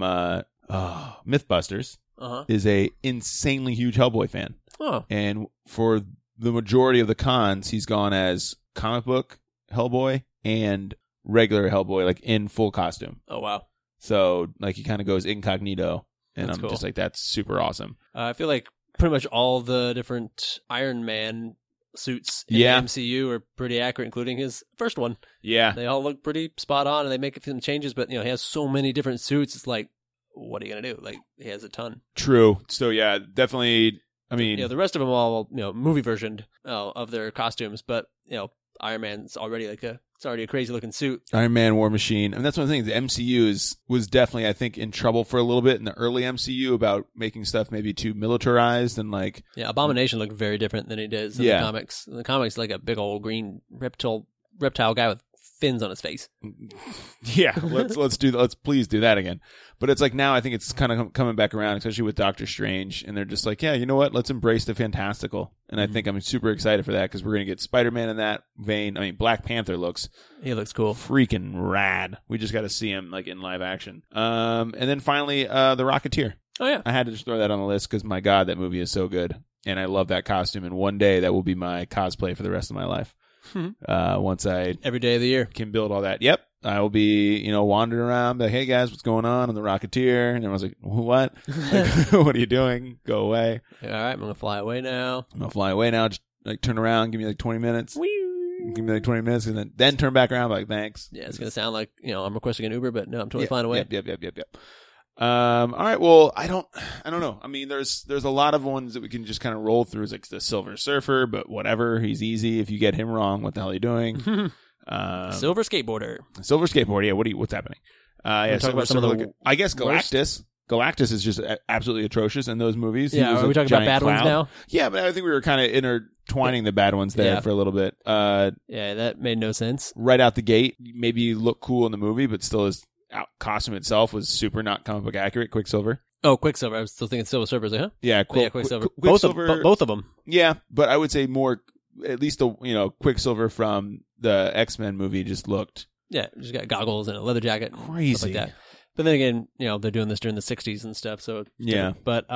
MythBusters is a insanely huge Hellboy fan. Oh. And for the majority of the cons, he's gone as comic book Hellboy and regular Hellboy, like in full costume. Oh wow! So like he kind of goes incognito, and that's I'm cool. just like, that's super awesome. I feel like pretty much all the different Iron Man suits in the MCU are pretty accurate, including his first one. Yeah, they all look pretty spot on, and they make some changes. But he has so many different suits. It's like, what are you gonna do? Like he has a ton. True. So yeah, definitely. I mean, the rest of them all, movie versioned of their costumes, but Iron Man's already it's already a crazy looking suit. Iron Man, War Machine. I mean, that's one thing. The MCU was definitely, I think, in trouble for a little bit in the early MCU about making stuff maybe too militarized and like. Yeah, Abomination looked very different than he does in the comics. In the comics, like a big old green reptile guy with fins on his face. Yeah, let's please do that again. But it's like now I think it's kind of coming back around, especially with Doctor Strange, and they're just like, yeah, you know what? Let's embrace the fantastical. And I think I'm super excited for that because we're gonna get Spider-Man in that vein. I mean, Black Panther looks cool, freaking rad. We just got to see him like in live action. And then finally, The Rocketeer. Oh yeah, I had to just throw that on the list because my God, that movie is so good, and I love that costume. And one day that will be my cosplay for the rest of my life. Once I every day of the year can build all that. Yep. I will be, wandering around, like, hey guys, what's going on? I'm the Rocketeer. And everyone's like, what? Like, what are you doing? Go away. All right, I'm going to fly away now. Just like turn around, give me like 20 minutes. Give me like 20 minutes and then turn back around like, thanks. Yeah, it's going to sound like, I'm requesting an Uber, but no, I'm totally flying away. Yep. All right. Well, I don't know. I mean, there's a lot of ones that we can just kind of roll through. It's like the Silver Surfer, but whatever. He's easy. If you get him wrong, what the hell are you doing? Silver Skateboarder. Yeah. What's happening? Yeah. Talk about some of the I guess Galactus. Galactus is just absolutely atrocious in those movies. Yeah. Are we talking about bad ones now? Yeah, but I think we were kind of intertwining the bad ones there for a little bit. Yeah, that made no sense. Right out the gate, maybe look cool in the movie, but still his costume itself was super not comic book accurate. Quicksilver. Oh, Quicksilver. I was still thinking Silver Surfer. Huh? Yeah, Quicksilver. Quicksilver. Both of them. Yeah, but I would say more. At least the Quicksilver from the X-Men movie just looked Yeah, just got goggles and a leather jacket, and Crazy. stuff like that. But then again, they're doing this during the '60s and stuff, so it's Yeah. different. But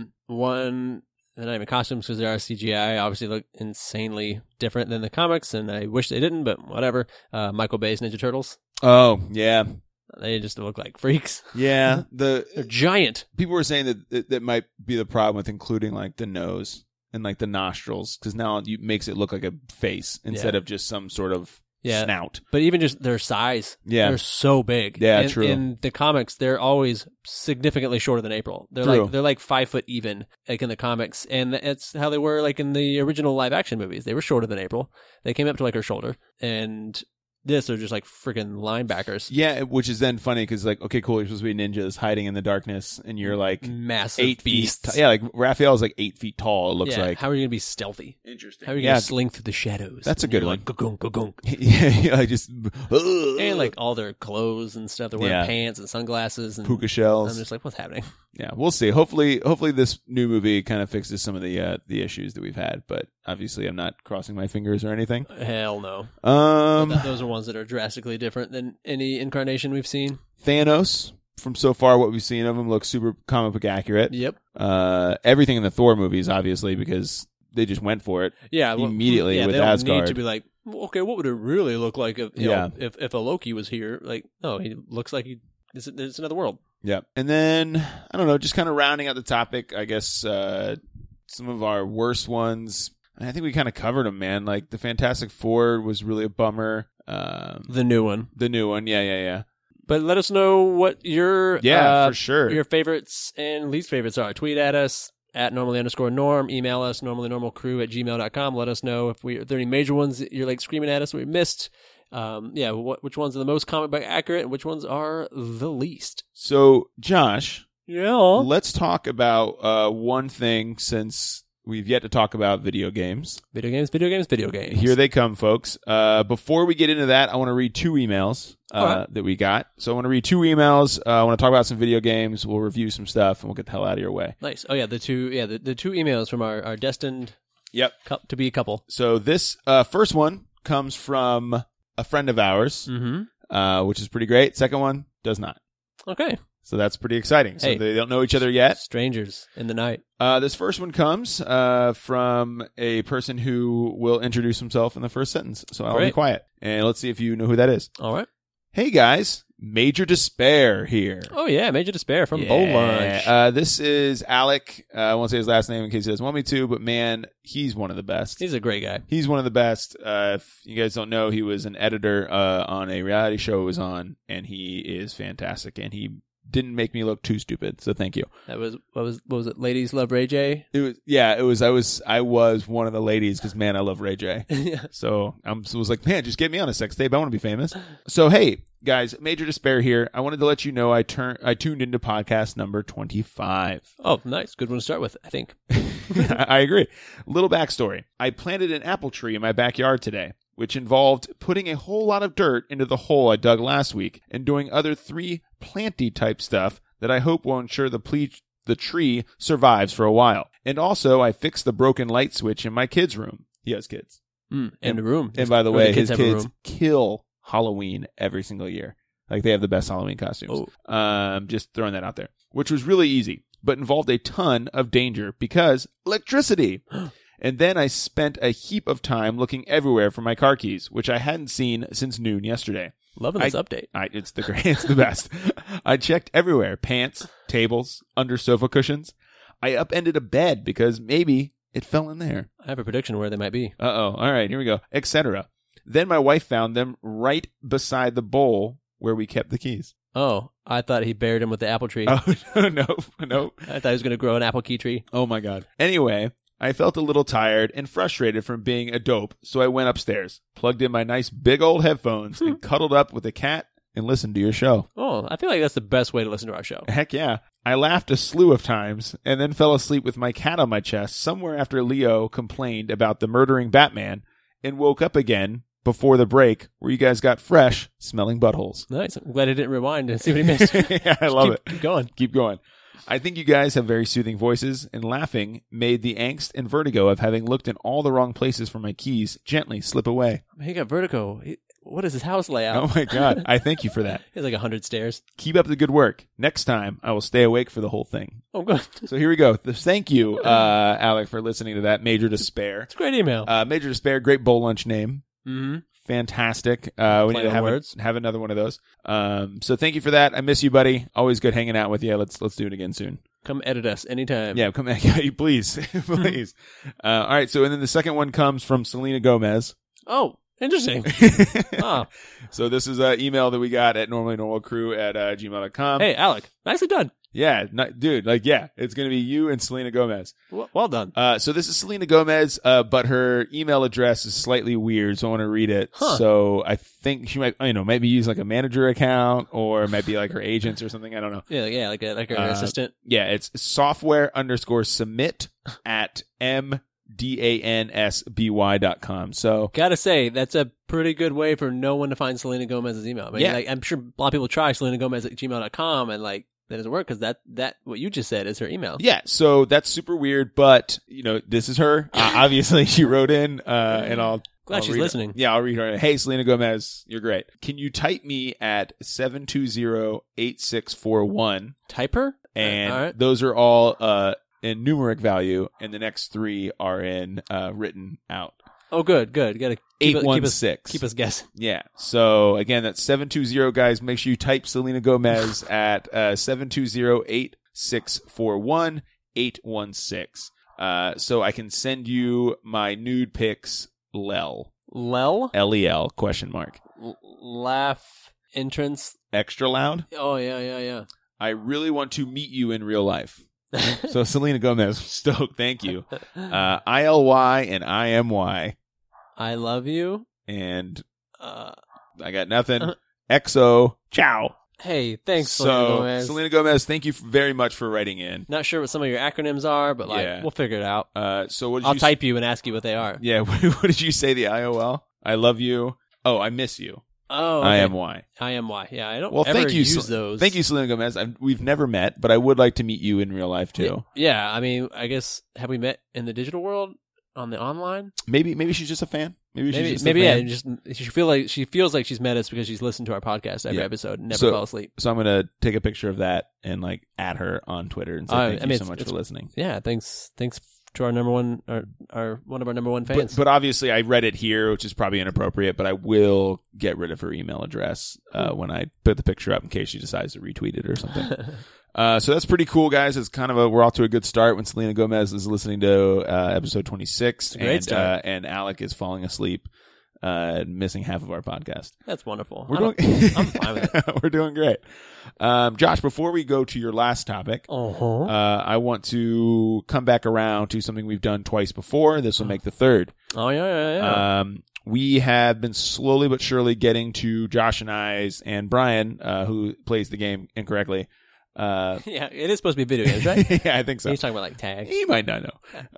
one, they're not even costumes because they are CGI. Obviously, look insanely different than the comics, and I wish they didn't, but whatever. Michael Bay's Ninja Turtles, Oh, yeah. they just look like freaks. Yeah. They're giant. People were saying that might be the problem with including like the nose and like the nostrils, because now it makes it look like a face instead of just some sort of snout. But even just their size, they're so big. Yeah, true. In the comics, they're always significantly shorter than April. They're True. like 5 foot even, like in the comics, and it's how they were like in the original live action movies. They were shorter than April. They came up to like her shoulder, and this are just like freaking linebackers. Yeah, which is then funny because like, okay, cool, you're supposed to be ninjas hiding in the darkness, and you're like Massive 8 beasts. feet. Yeah, like Raphael is like 8 feet tall. It looks like. How are you gonna be stealthy? Interesting. How are you gonna slink through the shadows? That's a And good you're one. Like, gunk, gunk. yeah, just And like all their clothes and stuff. They're wearing pants and sunglasses and puka shells. I'm just like, what's happening? Yeah, we'll see. Hopefully this new movie kind of fixes some of the issues that we've had. But obviously, I'm not crossing my fingers or anything. Hell no. Um, Those are ones that are drastically different than any incarnation we've seen. Thanos. From so far, what we've seen of him looks super comic book accurate. Yep. Everything in the Thor movies, obviously, because they just went for it. Yeah. Immediately with they don't Asgard. need to be like, okay, what would it really look like if Yeah. if a Loki was here? Like, no, he looks like it's another world. Yeah. And then, I don't know, just kind of rounding out the topic, I guess some of our worst ones. I think we kind of covered them, man. Like, the Fantastic Four was really a bummer. The new one. The new one, yeah. But let us know what your For sure. your favorites and least favorites are. Tweet at us at normally_norm. Email us normallynormalcrew@gmail.com. Let us know if there are any major ones that you're like screaming at us we missed. Which ones are the most comic book accurate and which ones are the least. So, Josh, Yeah. let's talk about one thing since we've yet to talk about video games. Video games. Here they come, folks. Before we get into that, I want to read 2 emails that we got. So I want to read 2 emails. I want to talk about some video games. We'll review some stuff, and we'll get the hell out of your way. Nice. Oh yeah, the two emails from our destined to be couple. So this first one comes from a friend of ours, which is pretty great. Second one does not. Okay. So that's pretty exciting. So Hey. they don't know each other yet. Strangers in the night. This first one comes from a person who will introduce himself in the first sentence. So I'll be Great. quiet. And let's see if you know who that is. All right. Hey, guys. Major Despair here. Oh yeah, Major Despair from Bowl Lunch. This is Alec. I won't say his last name in case he doesn't want me to, but man, he's one of the best. He's a great guy. He's one of the best. If you guys don't know, he was an editor on a reality show I was on, and he is fantastic. And he didn't make me look too stupid, so thank you. That was what was it? Ladies Love Ray J. I was one of the ladies because man, I love Ray J. So I was like, man, just get me on a sex tape. I want to be famous. So hey, guys, Major Despair here. I wanted to let you know I tuned into podcast number 25. Oh, nice. Good one to start with, I think. I agree. Little backstory. I planted an apple tree in my backyard today, which involved putting a whole lot of dirt into the hole I dug last week and doing other 3 planty type stuff that I hope will ensure the tree survives for a while. And also, I fixed the broken light switch in my kid's room. He has kids. And the room. And by the way, his have a kids room. kill Halloween every single year. Like, they have the best Halloween costumes. Just throwing that out there. Which was really easy, but involved a ton of danger because electricity. And then I spent a heap of time looking everywhere for my car keys, which I hadn't seen since noon yesterday. Loving this update. It's the best. I checked everywhere. Pants, tables, under sofa cushions. I upended a bed because maybe it fell in there. I have a prediction where they might be. Uh-oh. All right, here we go. Etc. Then my wife found them right beside the bowl where we kept the keys. Oh, I thought he buried him with the apple tree. Oh, no. I thought he was going to grow an apple key tree. Oh, my God. Anyway, I felt a little tired and frustrated from being a dope, so I went upstairs, plugged in my nice big old headphones, and cuddled up with a cat and listened to your show. Oh, I feel like that's the best way to listen to our show. Heck yeah. I laughed a slew of times and then fell asleep with my cat on my chest somewhere after Leo complained about the murdering Batman and woke up again before the break where you guys got fresh smelling buttholes. Nice. I'm glad I didn't rewind and see what he missed. Yeah, I love it. Keep going. Keep going. I think you guys have very soothing voices, and laughing made the angst and vertigo of having looked in all the wrong places for my keys gently slip away. He got vertigo. what is his house layout? Oh my God. I thank you for that. He has like 100 stairs. Keep up the good work. Next time, I will stay awake for the whole thing. Oh, good. So here we go. Thank you, Alec, for listening to that. Major Despair. It's a great email. Major Despair, great bowl lunch name. Mm-hmm. Fantastic. We need to have another one of those. So thank you for that. I miss you, buddy. Always good hanging out with you. Let's do it again soon. Come edit us anytime. Yeah, come please. Please. All right. So, and then the second one comes from Selena Gomez. Oh, interesting. Oh. So this is an email that we got at normallynormalcrew@gmail.com. Hey, Alec. Nicely done. Yeah, dude, it's going to be you and Selena Gomez. Well done. So this is Selena Gomez, but her email address is slightly weird, so I want to read it. Huh. So I think she might, maybe use like a manager account, or it might be like her agents or something. I don't know. Yeah, like her assistant. Yeah, it's software_submit at mdansby.com. So Gotta say, that's a pretty good way for no one to find Selena Gomez's email. I mean, Yeah. I'm sure a lot of people try Selena Gomez at gmail.com and that doesn't work because that what you just said is her email. yeah, so that's super weird, but this is her. Obviously, she wrote in, and I'll Glad she's read listening. Yeah, I'll read her. Hey, Selena Gomez, you're great. Can you type me at 720-8641? Type her? And All right. those are all in numeric value, and the next three are in written out. Oh, good. You gotta keep 816. keep us guessing. Yeah. So again, that's 720, guys. Make sure you type Selena Gomez at 720-8641-816. So I can send you my nude pics, LEL. Lel? LEL, question mark. Laugh entrance. Extra loud? Oh, yeah. I really want to meet you in real life. So Selena Gomez, stoked. Thank you. ILY and IMY. I love you. And I got nothing. XO. Ciao. Hey, thanks, Selena Gomez. Selena Gomez, thank you very much for writing in. Not sure what some of your acronyms are, but Yeah. we'll figure it out. So what did I'll you type you and ask you what they are. Yeah, what did you say? The IOL? I love you. Oh, I miss you. Oh, okay. IMY. IMY. Yeah, I don't Well, ever thank you. use those. Thank you, Selena Gomez. We've never met, but I would like to meet you in real life too. Yeah, I mean, I guess, have we met in the digital world on the online? Maybe she's just a fan. Maybe she's maybe a fan. yeah. Just she feels like she's met us because she's listened to our podcast every episode and never fell asleep. So I'm gonna take a picture of that and add her on Twitter and say thank you so much for listening. Yeah, thanks to our number one, our one of our number one fans. But obviously, I read it here, which is probably inappropriate. But I will get rid of her email address when I put the picture up in case she decides to retweet it or something. So that's pretty cool, guys. It's kind of we're off to a good start when Selena Gomez is listening to episode 26, and Alec is falling asleep, missing half of our podcast. That's wonderful. I'm fine with it. We're doing great. Josh, before we go to your last topic, I want to come back around to something we've done twice before. This will make the third. Oh, yeah. We have been slowly but surely getting to Josh and I's and Brian, who plays the game incorrectly. Yeah, it is supposed to be video games, right? Yeah, I think so. He's talking about tag. He might not know.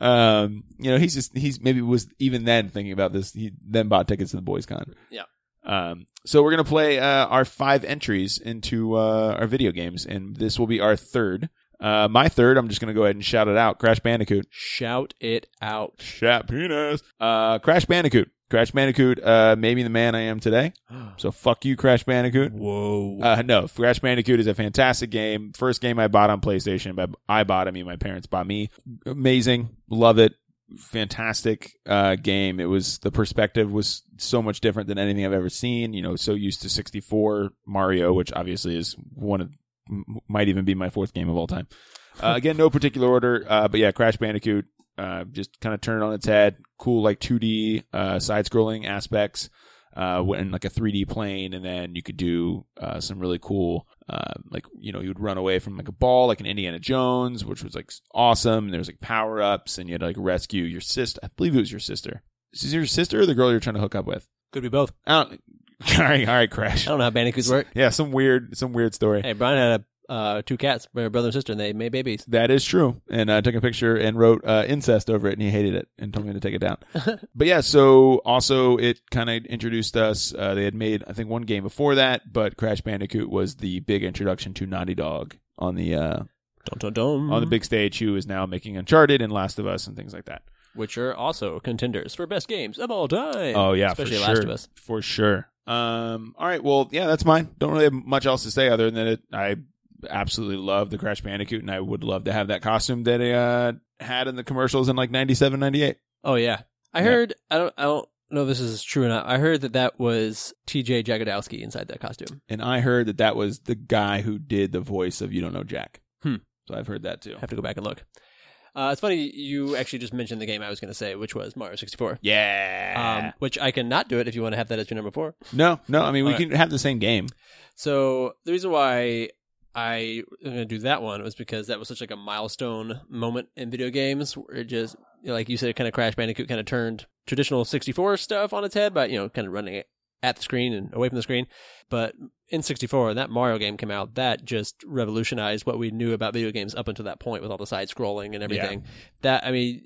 He's maybe was even then thinking about this. He then bought tickets to the Boys Con. Yeah. So we're going to play our 5 entries into our video games, and this will be our third. My third, I'm just going to go ahead and shout it out. Crash Bandicoot. Shout it out. Shout penis. Crash Bandicoot. Crash Bandicoot made me the man I am today. So fuck you, Crash Bandicoot. Whoa. No, Crash Bandicoot is a fantastic game. First game I bought on PlayStation. But my parents bought me. Amazing. Love it. Fantastic game. The perspective was so much different than anything I've ever seen. So used to 64 Mario, which obviously is might even be my 4th game of all time. Again, no particular order. But yeah, Crash Bandicoot. Just kind of turn it on its head. Cool, 2D side-scrolling aspects, in a 3D plane, and then you could do some really cool, you would run away from a ball, like an Indiana Jones, which was awesome. And there was power-ups, and you had to rescue your sister. I believe it was your sister. Is it your sister or the girl you're trying to hook up with? Could be both. All right, Crash. I don't know how Bandicoots work. Yeah, some weird story. Hey, Brian had 2 cats, brother and sister, and they made babies. That is true. And I took a picture and wrote incest over it, and he hated it and told me to take it down. But yeah, so also it kind of introduced us. They had made, I think, one game before that, but Crash Bandicoot was the big introduction to Naughty Dog on the on the big stage, who is now making Uncharted and Last of Us and things like that. Which are also contenders for best games of all time. Oh, yeah, especially for Last sure. of Us. For sure. All right. Well, yeah, that's mine. Don't really have much else to say other than that I absolutely love the Crash Bandicoot, and I would love to have that costume that he had in the commercials in like 97, 98. Oh yeah, I heard. I don't know if this is true or not. I heard that was T.J. Jagodowski inside that costume, and I heard that was the guy who did the voice of You Don't Know Jack. So I've heard that too. Have to go back and look. It's funny you actually just mentioned the game I was going to say, which was Mario 64. Yeah. Which I can not do it if you want to have that as your number 4. No. I mean, we can have the same game. So the reason why I am going to do that one was because that was such like a milestone moment in video games. Where it just, like you said, kind of Crash Bandicoot kind of turned traditional 64 stuff on its head by, kind of running it at the screen and away from the screen. But in 64, that Mario game came out, that just revolutionized what we knew about video games up until that point with all the side scrolling and everything. Yeah. That, I mean,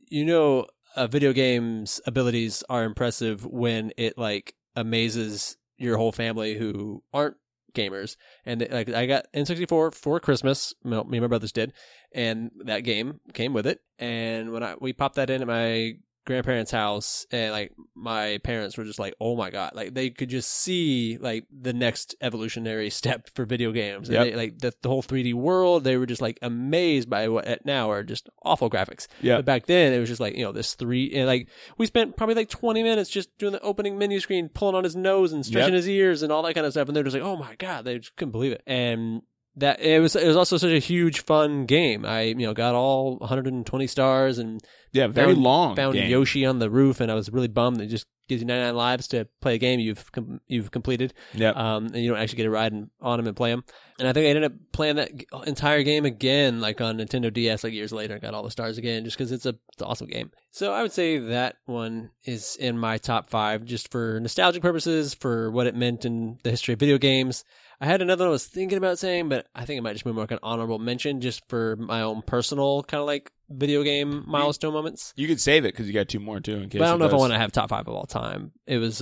a video game's abilities are impressive when it like amazes your whole family who aren't gamers. And like I got N64 for Christmas, me and my brothers did, and that game came with it. And when we popped that in at my grandparents' house, and like my parents were just like, oh my god, like they could just see like the next evolutionary step for video games. And they, like the whole 3D world, they were just like amazed by what now are just awful graphics. But back then it was just like, this and like we spent probably like 20 minutes just doing the opening menu screen, pulling on his nose and stretching his ears and all that kind of stuff, and they're just like, oh my god, they just couldn't believe it. And that it was also such a huge fun game. I got all 120 stars and very long. Found game. Yoshi on the roof, and I was really bummed. It just gives you 99 lives to play a game you've completed. And you don't actually get to ride on him and play him. And I think I ended up playing that entire game again, like on Nintendo DS, like years later. I got all the stars again, just because it's an awesome game. So I would say that one is in my top 5, just for nostalgic purposes, for what it meant in the history of video games. I had another one I was thinking about saying, but I think it might just be more like an honorable mention just for my own personal kind of like video game milestone moments. You could save it because you got 2 more too. In case but I don't know if I want to have top 5 of all time. It was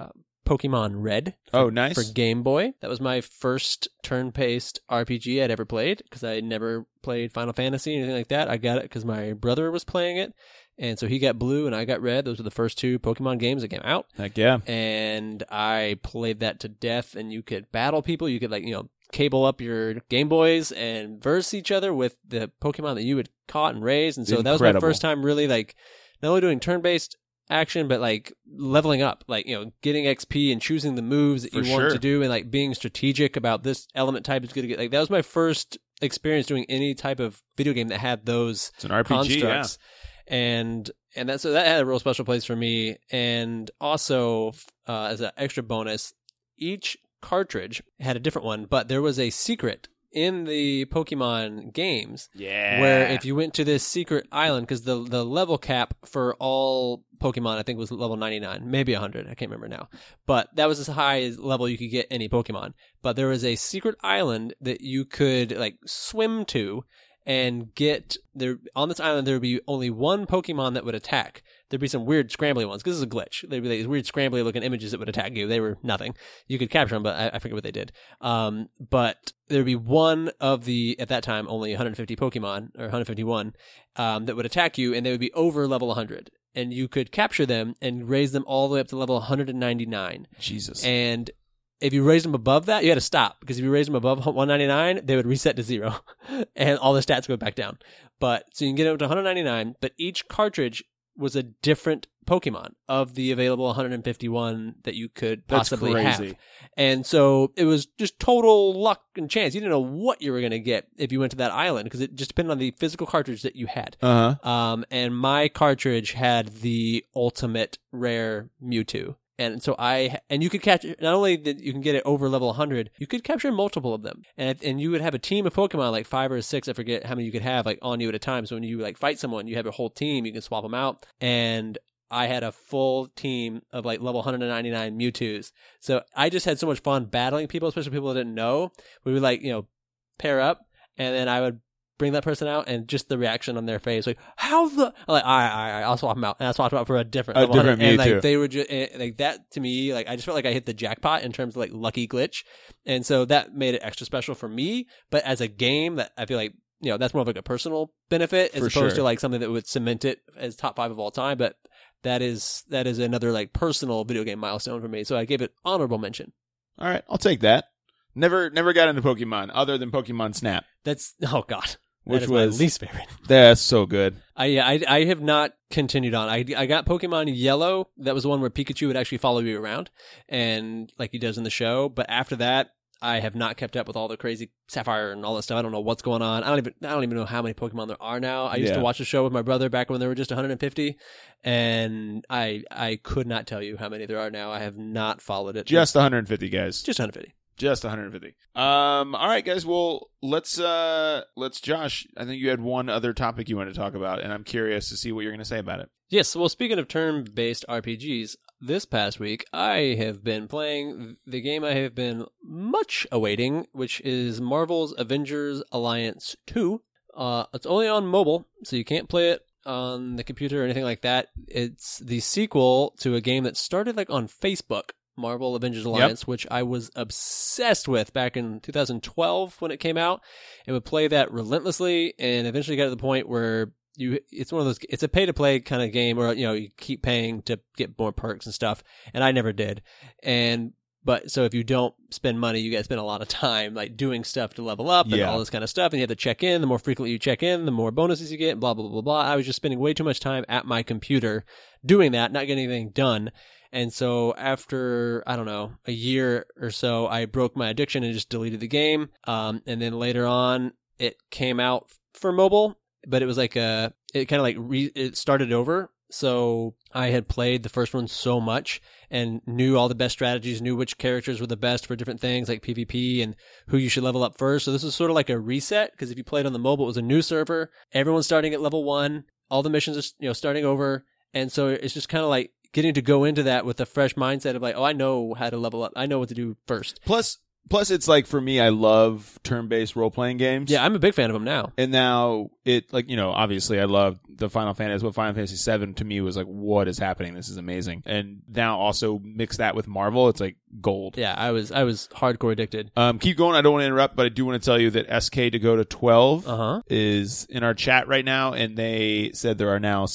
Pokemon Red. Nice. For Game Boy. That was my first turn-based RPG I'd ever played because I had never played Final Fantasy or anything like that. I got it because my brother was playing it. And so he got blue and I got red. Those were the first 2 Pokemon games that came out. Heck yeah. And I played that to death, and you could battle people. You could cable up your Game Boys and verse each other with the Pokemon that you had caught and raised. And so that was my first time really like not only doing turn-based action, but like leveling up, like, getting XP and choosing the moves that you want to do and like being strategic about this element type is going to get, like, that was my first experience doing any type of video game that had those it's an RPG, constructs. And that had a real special place for me. And also, as an extra bonus, each cartridge had a different one, but there was a secret in the Pokemon games. Yeah. Where if you went to this secret island, because the level cap for all Pokemon, I think, was level 99, maybe 100. I can't remember now. But that was as high as level you could get any Pokemon. But there was a secret island that you could like swim to and get there. On this island, there would be only one Pokemon that would attack. There'd be some weird scrambly ones, because this is a glitch. There'd be these weird scrambly looking images that would attack you. They were nothing. You could capture them, but I forget what they did. But there'd be one of the, at that time, only 150 Pokemon, or 151, that would attack you, and they would be over level 100. And you could capture them and raise them all the way up to level 199. Jesus. And if you raised them above that, you had to stop, because if you raised them above 199, they would reset to 0 and all the stats go back down. But so you can get up to 199, but each cartridge was a different Pokemon of the available 151 that you could possibly have. And so it was just total luck and chance. You didn't know what you were going to get if you went to that island, because it just depended on the physical cartridge that you had. And my cartridge had the ultimate rare Mewtwo. And so you could catch, not only that you can get it over level 100, you could capture multiple of them. And you would have a team of Pokemon, like 5 or 6, I forget how many you could have, like on you at a time. So when you like fight someone, you have a whole team, you can swap them out. And I had a full team of like level 199 Mewtwo's. So I just had so much fun battling people, especially people I didn't know. We would like, pair up, and then I would bring that person out, and just the reaction on their face, like, how the, like, I'll swap them out, and I swapped them out for a different Mewtwo. And like they were just like that to me, like I just felt like I hit the jackpot in terms of like lucky glitch, and so that made it extra special for me. But as a game, that I feel like, that's more of like a personal benefit as opposed to like something that would cement it as top 5 of all time. But that is another like personal video game milestone for me. So I gave it honorable mention. All right, I'll take that. Never got into Pokemon other than Pokemon Snap. That's oh god, Which that is was my least favorite. That's so good. I have not continued on. I got Pokemon Yellow. That was the one where Pikachu would actually follow you around, and like he does in the show. But after that, I have not kept up with all the crazy Sapphire and all that stuff. I don't know what's going on. I don't even know how many Pokemon there are now. I used to watch the show with my brother back when there were just 150, and I could not tell you how many there are now. I have not followed it. Just 150, guys. Just 150. Just 150. All right, guys. Well, let's Josh, I think you had one other topic you wanted to talk about, and I'm curious to see what you're going to say about it. Yes. Well, speaking of turn-based RPGs, this past week I have been playing the game I have been much awaiting, which is Marvel's Avengers Alliance 2. It's only on mobile, so you can't play it on the computer or anything like that. It's the sequel to a game that started like on Facebook. Marvel Avengers Alliance, which I was obsessed with back in 2012 when it came out, and would play that relentlessly, and eventually got to the point where it's one of those, it's a pay to play kind of game where, you know, you keep paying to get more perks and stuff, and I never did. But so if you don't spend money, you guys spend a lot of time like doing stuff to level up and all this kind of stuff, and you have to check in. The more frequently you check in, the more bonuses you get, and blah, blah, blah, blah. I was just spending way too much time at my computer doing that, not getting anything done. And so after, I don't know, a year or so, I broke my addiction and just deleted the game. And then later on, it came out for mobile, but it was like it kind of like it started over. So I had played the first one so much and knew all the best strategies, knew which characters were the best for different things like PvP and who you should level up first. So this was sort of like a reset, because if you played on the mobile, it was a new server. Everyone's starting at level 1. All the missions are, you know, starting over. And so it's just kind of like getting to go into that with a fresh mindset of like, oh, I know how to level up. I know what to do first. Plus it's like, for me, I love turn-based role-playing games. Yeah, I'm a big fan of them now. And now it, like, you know, obviously I love the Final Fantasy. What Final Fantasy 7 to me was like, what is happening? This is amazing. And now also mix that with Marvel, it's like gold. Yeah, I was hardcore addicted. Keep going. I don't want to interrupt, but I do want to tell you that SK to go to 12 is in our chat right now, and they said there are now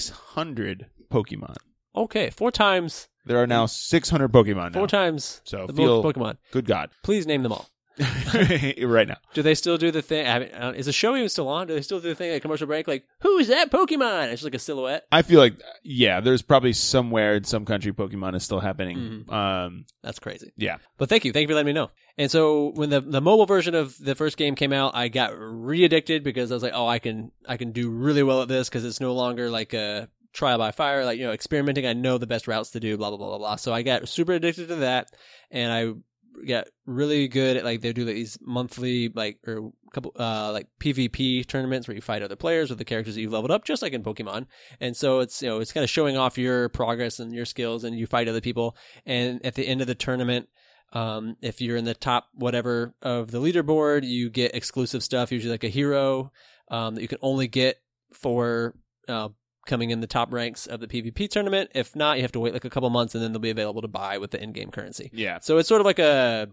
600 Pokemon. Okay, 4 times. There are now 600 Pokemon now. 4 times So the feel Pokemon. Good God. Please name them all. Right now. Do they still do the thing? Is the show even still on? Do they still do the thing at commercial break? Like, who's that Pokemon? It's just like a silhouette. I feel like, yeah, there's probably somewhere in some country Pokemon is still happening. That's crazy. Yeah. But thank you for letting me know. And so when the mobile version of the first game came out, I got re-addicted because I was like, oh, I can do really well at this because it's no longer like a trial by fire, like, you know, experimenting. I know the best routes to do, blah, blah, blah, blah, blah. So I got super addicted to that, and I got really good at, like, they do these monthly, like, or couple, like PvP tournaments where you fight other players with the characters that you've leveled up, just like in Pokemon. And so it's, you know, it's kind of showing off your progress and your skills, and you fight other people. And at the end of the tournament, if you're in the top whatever of the leaderboard, you get exclusive stuff, usually like a hero, that you can only get for, coming in the top ranks of the PvP tournament. If not, you have to wait like a couple months, and then they'll be available to buy with the in-game currency. Yeah. So it's sort of like a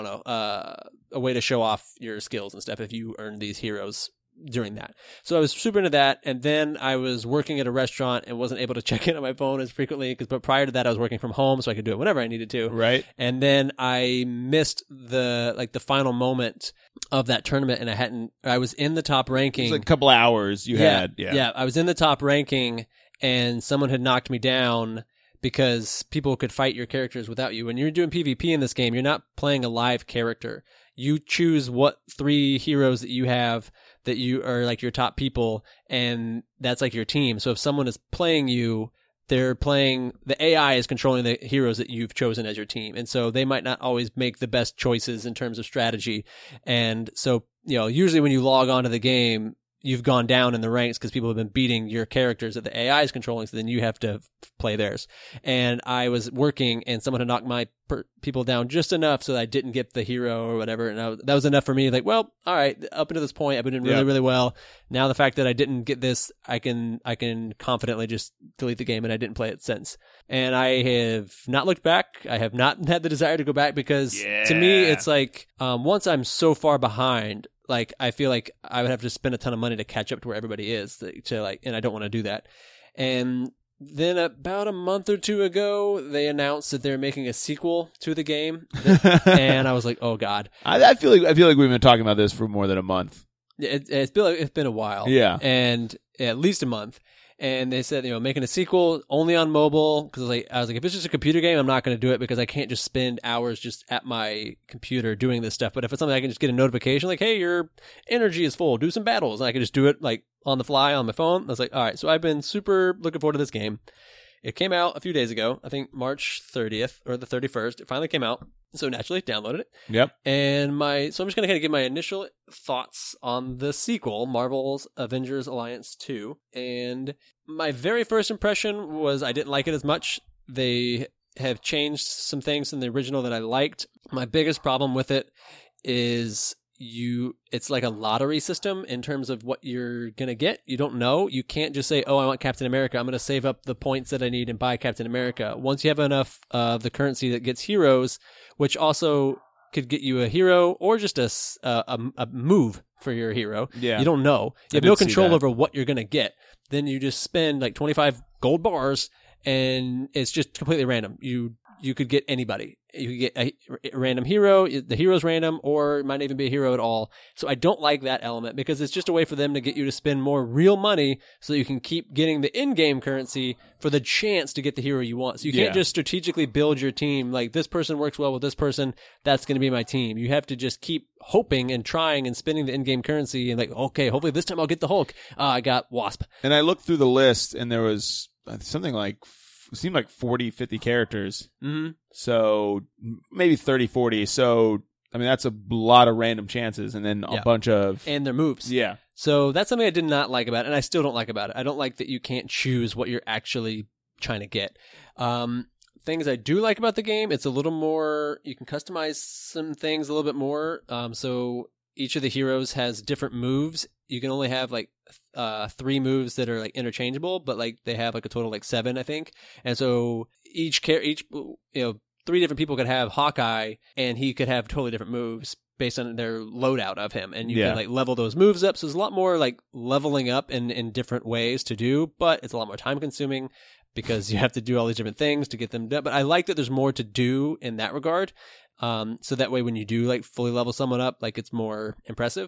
way to show off your skills and stuff if you earn these heroes during that. So I was super into that, and then I was working at a restaurant and wasn't able to check in on my phone as frequently, but prior to that I was working from home, so I could do it whenever I needed to. Right. And then I missed the final moment of that tournament, and I was in the top ranking. It was like a couple hours you had. Yeah, I was in the top ranking, and someone had knocked me down because people could fight your characters without you. When you're doing PvP in this game, you're not playing a live character. You choose what 3 heroes that you have that you are like your top people, and that's like your team. So if someone is playing you, they're playing, the AI is controlling the heroes that you've chosen as your team. And so they might not always make the best choices in terms of strategy. And so, you know, usually when you log onto the game, you've gone down in the ranks because people have been beating your characters that the AI is controlling, so then you have to play theirs. And I was working, and someone had knocked my people down just enough so that I didn't get the hero or whatever, and that was enough for me. Like, well, all right, up until this point, I've been doing really, really well. Now the fact that I didn't get this, I can confidently just delete the game, and I didn't play it since. And I have not looked back. I have not had the desire to go back because to me, it's like, once I'm so far behind, like, I feel like I would have to spend a ton of money to catch up to where everybody is and I don't want to do that. And Then about a month or two ago, they announced that they're making a sequel to the game, and I was like, "Oh God!" I feel like we've been talking about this for more than a month. It's been a while, Yeah, and at least a month. And they said, making a sequel only on mobile, because I was like, if it's just a computer game, I'm not going to do it because I can't just spend hours just at my computer doing this stuff. But if it's something I can just get a notification like, hey, your energy is full, do some battles, and I can just do it like on the fly on my phone. I was like, all right. So I've been super looking forward to this game. It came out a few days ago, I think March 30th or the 31st. It finally came out. So naturally, downloaded it. Yep. And so I'm just going to kind of give my initial thoughts on the sequel, Marvel's Avengers Alliance 2. And my very first impression was I didn't like it as much. They have changed some things in the original that I liked. My biggest problem with it is it's like a lottery system in terms of what you're going to get. You don't know. You can't just say, oh, I want Captain America. I'm going to save up the points that I need and buy Captain America. Once you have enough of the currency that gets heroes, which also could get you a hero or just a move for your hero. Yeah. You don't know. You have no control over what you're going to get. Then you just spend like 25 gold bars and it's just completely random. You could get anybody. You could get a random hero. The hero's random, or it might not even be a hero at all. So I don't like that element because it's just a way for them to get you to spend more real money so that you can keep getting the in-game currency for the chance to get the hero you want. So you can't just strategically build your team like this person works well with this person. That's going to be my team. You have to just keep hoping and trying and spending the in-game currency and like, okay, hopefully this time I'll get the Hulk. I got Wasp. And I looked through the list and there was something like it seemed like 40, 50 characters. Mm-hmm. So maybe 30, 40. So, I mean, that's a lot of random chances and then a bunch of... And their moves. Yeah. So that's something I did not like about it, and I still don't like about it. I don't like that you can't choose what you're actually trying to get. Things I do like about the game, it's a little more... You can customize some things a little bit more. So each of the heroes has different moves. You can only have like 3 moves that are like interchangeable, but like they have like a total of like 7, I think. And so each 3 different people could have Hawkeye, and he could have totally different moves based on their loadout of him, and you can like level those moves up. So there's a lot more like leveling up in different ways to do, but it's a lot more time consuming because you have to do all these different things to get them done. But I like that there's more to do in that regard. So that way when you do like fully level someone up, like it's more impressive.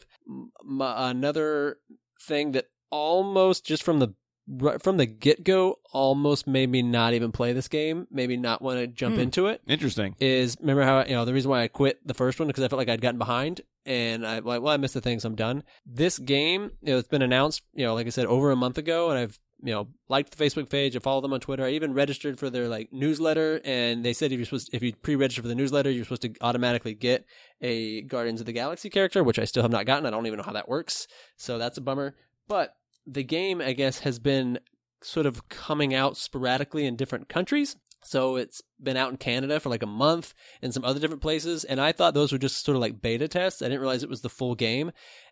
Another thing that almost just from the get-go almost made me not even play this game, maybe not want to jump into it. Interesting. Is remember how, the reason why I quit the first one because I felt like I'd gotten behind and I missed the thing, so I'm done. This game, it's been announced, like I said, over a month ago, and I've liked the Facebook page. I follow them on Twitter. I even registered for their like newsletter, and they said if you pre-register for the newsletter, you're supposed to automatically get a Guardians of the Galaxy character, which I still have not gotten. I don't even know how that works, so that's a bummer. But the game, I guess, has been sort of coming out sporadically in different countries. So it's been out in Canada for like a month and some other different places, and I thought those were just sort of like beta tests. I didn't realize it was the full game,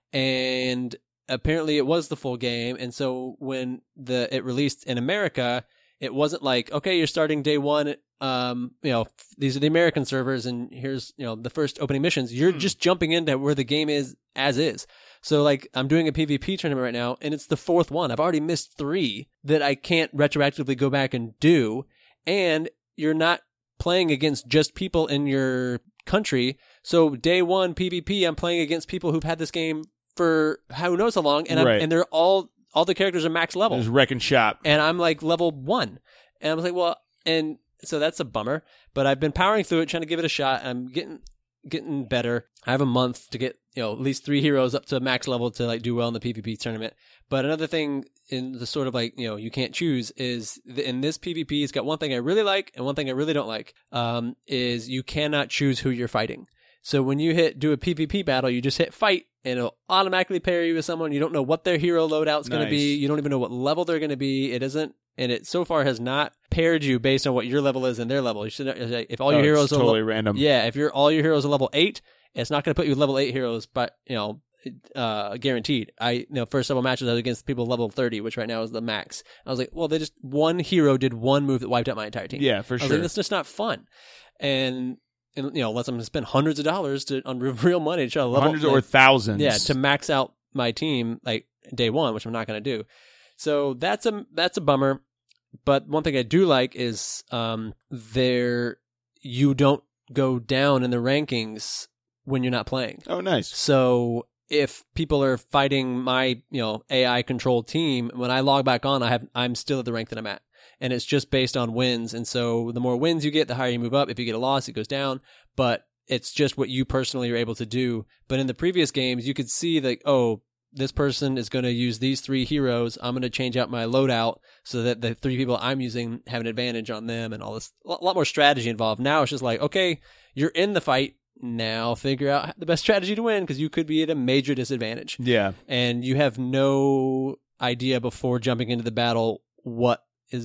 and apparently it was the full game. And so when it released in America, it wasn't like, okay, you're starting day one, these are the American servers and here's, the first opening missions. You're just jumping into where the game is as is. So like I'm doing a PvP tournament right now and it's the 4th one. I've already missed 3 that I can't retroactively go back and do. And you're not playing against just people in your country. So day 1 PvP, I'm playing against people who've had this game for who knows how long, and and they're all the characters are max level. There's wreck and shop, and I'm like level 1, and I was like, well, and so that's a bummer. But I've been powering through it, trying to give it a shot. I'm getting better. I have a month to get at least 3 heroes up to max level to like do well in the PvP tournament. But another thing in the sort of like you can't choose is in this PvP, it's got one thing I really like and one thing I really don't like. Is you cannot choose who you're fighting. So when you do a PvP battle, you just hit fight, and it'll automatically pair you with someone. You don't know what their hero loadout's going to be. You don't even know what level they're going to be. It doesn't, and it so far has not paired you based on what your level is and their level. You should, if all your heroes are totally random. Yeah, if all your heroes are level 8, it's not going to put you with level 8 heroes, but guaranteed. First several matches I was against people level 30, which right now is the max. I was like, well, they just one hero did one move that wiped out my entire team. Yeah, for sure. I was like, that's just not fun. And unless I'm going to spend hundreds of dollars on real money to try to level hundreds or thousands, to max out my team like day 1, which I'm not going to do. So that's a bummer. But one thing I do like is you don't go down in the rankings when you're not playing. Oh, nice. So if people are fighting my AI controlled team, when I log back on, I'm still at the rank that I'm at, and it's just based on wins. And so the more wins you get, the higher you move up. If you get a loss, it goes down. But it's just what you personally are able to do. But in the previous games, you could see like, oh, this person is going to use these 3 heroes. I'm going to change out my loadout so that the 3 people I'm using have an advantage on them, and all this. A lot more strategy involved. Now it's just like, okay, you're in the fight. Now figure out the best strategy to win, because you could be at a major disadvantage. Yeah. And you have no idea before jumping into the battle what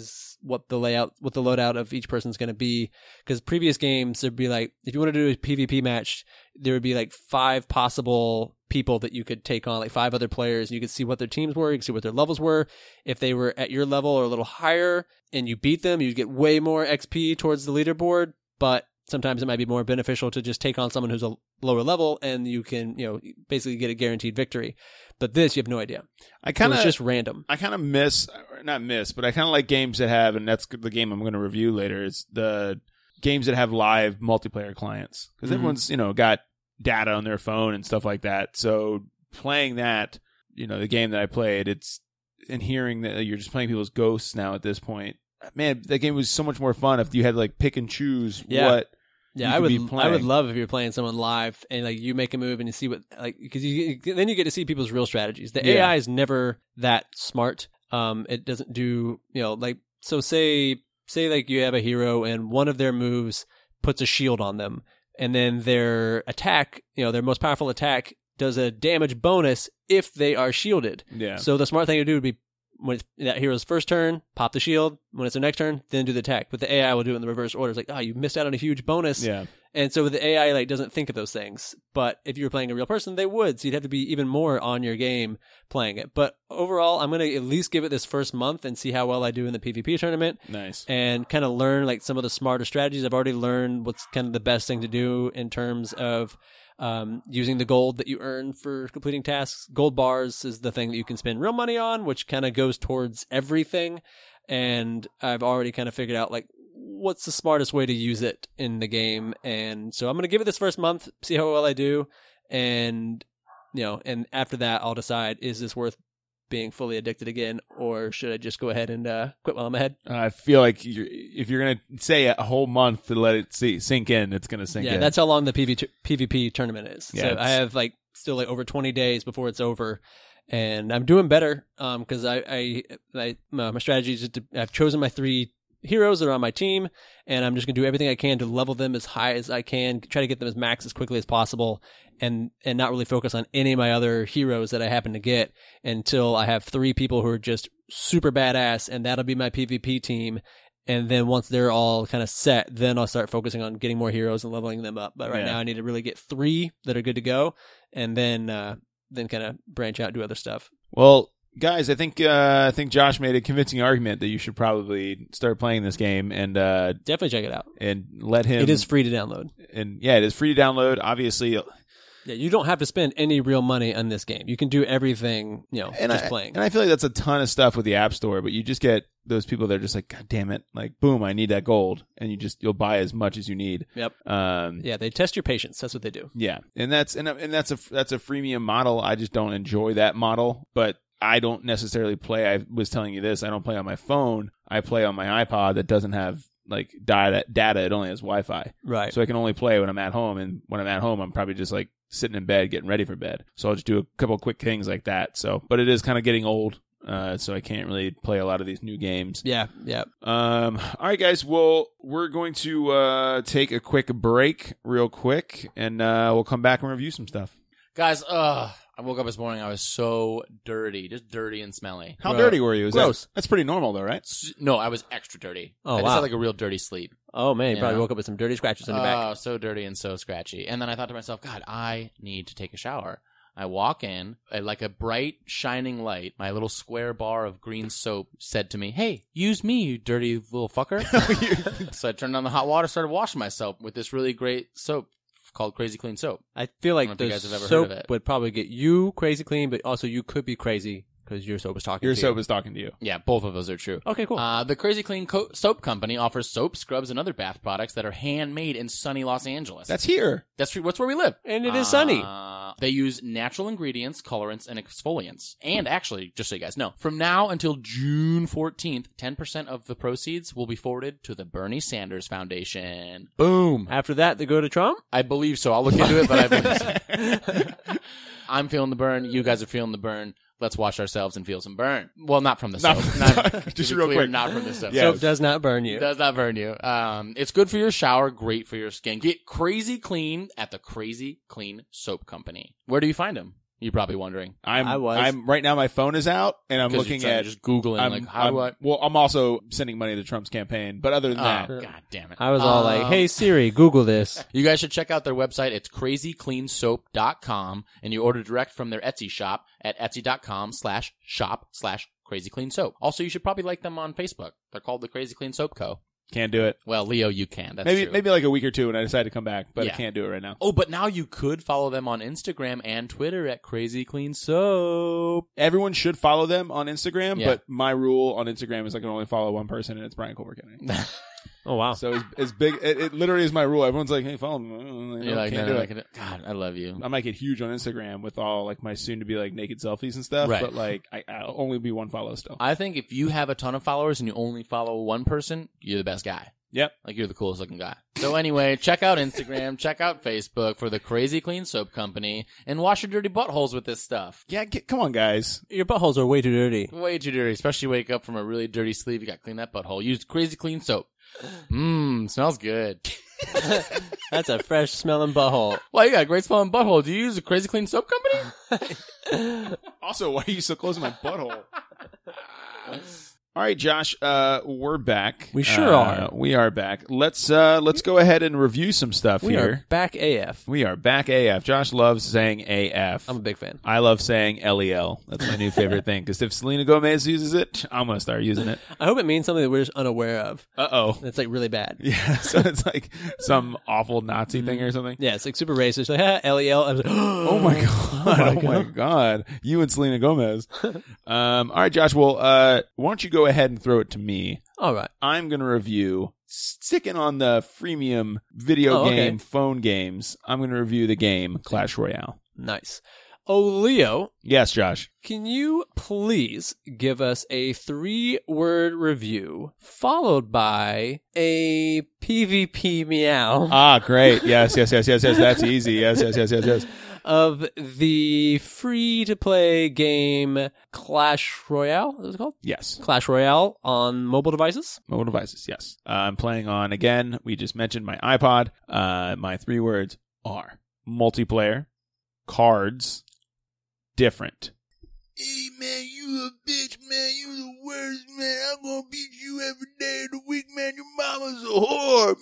the loadout of each person's going to be. Because previous games, there'd be like, if you want to do a PvP match, there would be like 5 possible people that you could take on, like 5 other players, and you could see what their teams were, you could see what their levels were. If they were at your level or a little higher and you beat them, you'd get way more XP towards the leaderboard. But sometimes it might be more beneficial to just take on someone who's a lower level, and you can, basically get a guaranteed victory. But this, you have no idea. It's just random. I kind of not miss, but I kind of like games that have, and that's the game I'm going to review later, is the games that have live multiplayer clients. Because everyone's, got data on their phone and stuff like that. So playing that, the game that I played, and hearing that you're just playing people's ghosts now at this point. Man, that game was so much more fun if you had to like pick and choose what. Yeah, I would love if you're playing someone live and like you make a move and you see what, like, because then you get to see people's real strategies. The AI is never that smart. It doesn't do, so say like you have a hero and one of their moves puts a shield on them, and then their attack, their most powerful attack does a damage bonus if they are shielded. Yeah. So the smart thing to do would be, when it's that hero's first turn, pop the shield. When it's their next turn, then do the attack. But the AI will do it in the reverse order. It's like, you missed out on a huge bonus. Yeah. And so the AI doesn't think of those things. But if you were playing a real person, they would. So you'd have to be even more on your game playing it. But overall, I'm going to at least give it this first month and see how well I do in the PvP tournament. Nice. And kind of learn like some of the smarter strategies. I've already learned what's kind of the best thing to do in terms of using the gold that you earn for completing tasks. Gold bars is the thing that you can spend real money on, which kind of goes towards everything. And I've already kind of figured out like what's the smartest way to use it in the game. And so I'm going to give it this first month, see how well I do. And, and after that, I'll decide, is this worth being fully addicted again, or should I just go ahead and quit while I'm ahead? I feel like if you're going to say a whole month to let it sink in, it's going to sink in. Yeah, that's how long the PvP tournament is. Yeah, so I have still over 20 days before it's over, and I'm doing better because my strategy is I've chosen my 3 heroes that are on my team, and I'm just going to do everything I can to level them as high as I can, try to get them as max as quickly as possible, and not really focus on any of my other heroes that I happen to get until I have 3 people who are just super badass, and that'll be my PvP team. And then once they're all kind of set, then I'll start focusing on getting more heroes and leveling them up. But right now I need to really get 3 that are good to go, and then kind of branch out and do other stuff. Well, guys, I think Josh made a convincing argument that you should probably start playing this game, and definitely check it out and let him. It is free to download, and it is free to download. Obviously, you don't have to spend any real money on this game. You can do everything, just playing. And I feel like that's a ton of stuff with the App Store, but you just get those people that are just like, God damn it, like boom, I need that gold, and you'll buy as much as you need. Yep. They test your patience. That's what they do. Yeah, and that's a freemium model. I just don't enjoy that model, but I don't necessarily play. I was telling you this. I don't play on my phone. I play on my iPod that doesn't have like data. It only has Wi-Fi. Right. So I can only play when I'm at home. And when I'm at home, I'm probably just like sitting in bed, getting ready for bed. So I'll just do a couple of quick things like that. So, but it is kind of getting old. So I can't really play a lot of these new games. Yeah. All right, guys. Well, we're going to take a quick break real quick, and we'll come back and review some stuff. Guys, I woke up this morning. I was so dirty, just dirty and smelly. How dirty were you? Gross. That's pretty normal, though, right? No, I was extra dirty. Oh, I just had like a real dirty sleep. Oh man, you probably woke up with some dirty scratches on your back. Oh, so dirty and so scratchy. And then I thought to myself, God, I need to take a shower. I walk in, like a bright, shining light. My little square bar of green soap said to me, "Hey, use me, you dirty little fucker." So I turned on the hot water, started washing myself with this really great soap called Crazy Clean Soap. I feel like I don't know if the you guys have ever soap heard of it. would probably get you crazy clean, but also you could be crazy because your soap is talking Your to soap you. is talking to you. Yeah, both of those are true. Okay, cool. The Crazy Clean Soap Company offers soap, scrubs, and other bath products that are handmade in sunny Los Angeles. That's here. That's where we live. And it is sunny. They use natural ingredients, colorants, and exfoliants. And actually, just so you guys know, from now until June 14th, 10% of the proceeds will be forwarded to the Bernie Sanders Foundation. Boom. After that, they go to Trump? I believe so. I'll look into it, but I believe so. I'm feeling the burn. You guys are feeling the burn. Let's wash ourselves and feel some burn. Well, not from the soap. Just to be real clear, quick. not from the soap. Yeah. Soap does not burn you. It does not burn you. It's good for your shower, great for your skin. Get crazy clean at the Crazy Clean Soap Company. Where do you find them? You're probably wondering. I'm right now. My phone is out, and I'm 'Cause looking you're at just Googling, how do I? Well, I'm also sending money to Trump's campaign, but other than that, God damn it. I was all like, hey, Siri, Google this. You guys should check out their website. It's crazycleansoap.com, and you order direct from their Etsy shop at etsy.com/shop/crazycleansoap. Also, you should probably like them on Facebook. They're called the Crazy Clean Soap Co. can't do it. Well, Leo, you can. That's Maybe true. maybe like a week or two when I decide to come back, but Yeah. I can't do it right now. Oh, but now you could follow them on Instagram and Twitter at Crazy Clean Soap. Everyone should follow them on Instagram, Yeah. but my rule on Instagram is I can only follow one person, and it's Brian Culver Kennedy. Oh, wow. So it's big. It literally is my rule. Everyone's like, "Hey, follow me." You're like, can't no, do no, it. God, I love you. I might get huge on Instagram with all like my soon to be like naked selfies and stuff, Right. but like I'll only be one follow still. I think if you have a ton of followers and you only follow one person, you're the best guy. Yep. Like, you're the coolest looking guy. So anyway, check out Instagram, check out Facebook for the Crazy Clean Soap Company, and wash your dirty buttholes with this stuff. Yeah, come on, guys. Your buttholes are way too dirty. Way too dirty, especially wake up from a really dirty sleep. You got to clean that butthole. Use Crazy Clean Soap. Smells good. That's a fresh smelling butthole. Well, you got a great smelling butthole. Do you use a Crazy Clean Soap Company? Also, why are you so close to my butthole? All right, Josh, we're back. We sure are. We are back. Let's go ahead and review some stuff We here. are back AF. We are back AF. Josh loves saying AF. I'm a big fan. I love saying LEL. That's my new favorite thing. Because if Selena Gomez uses it, I'm going to start using it. I hope it means something that we're just unaware of. Uh-oh. It's like really bad. Yeah, so it's like some awful Nazi thing or something. Yeah, it's like super racist. Like, LEL. I was like, Oh my god! Oh my god! You and Selena Gomez. All right, Josh. Well, why don't you go ahead and throw it to me? All right. I'm going to review, sticking on the freemium video game phone games. I'm going to review the game Clash Royale. Nice. Oh, Leo, Yes, Josh. can you please give us a 3-word review followed by a PvP meow Ah, great. Yes. That's easy. Yes. of the free-to-play game Clash Royale? Is it called? Yes. Clash Royale on mobile devices? Mobile devices. Yes. I'm playing on, again, we just mentioned my iPod. My 3 words are multiplayer, cards, different. Hey, man, you a bitch, man. You the worst, man. I'm gonna beat you every day of the week, man. Your mama's a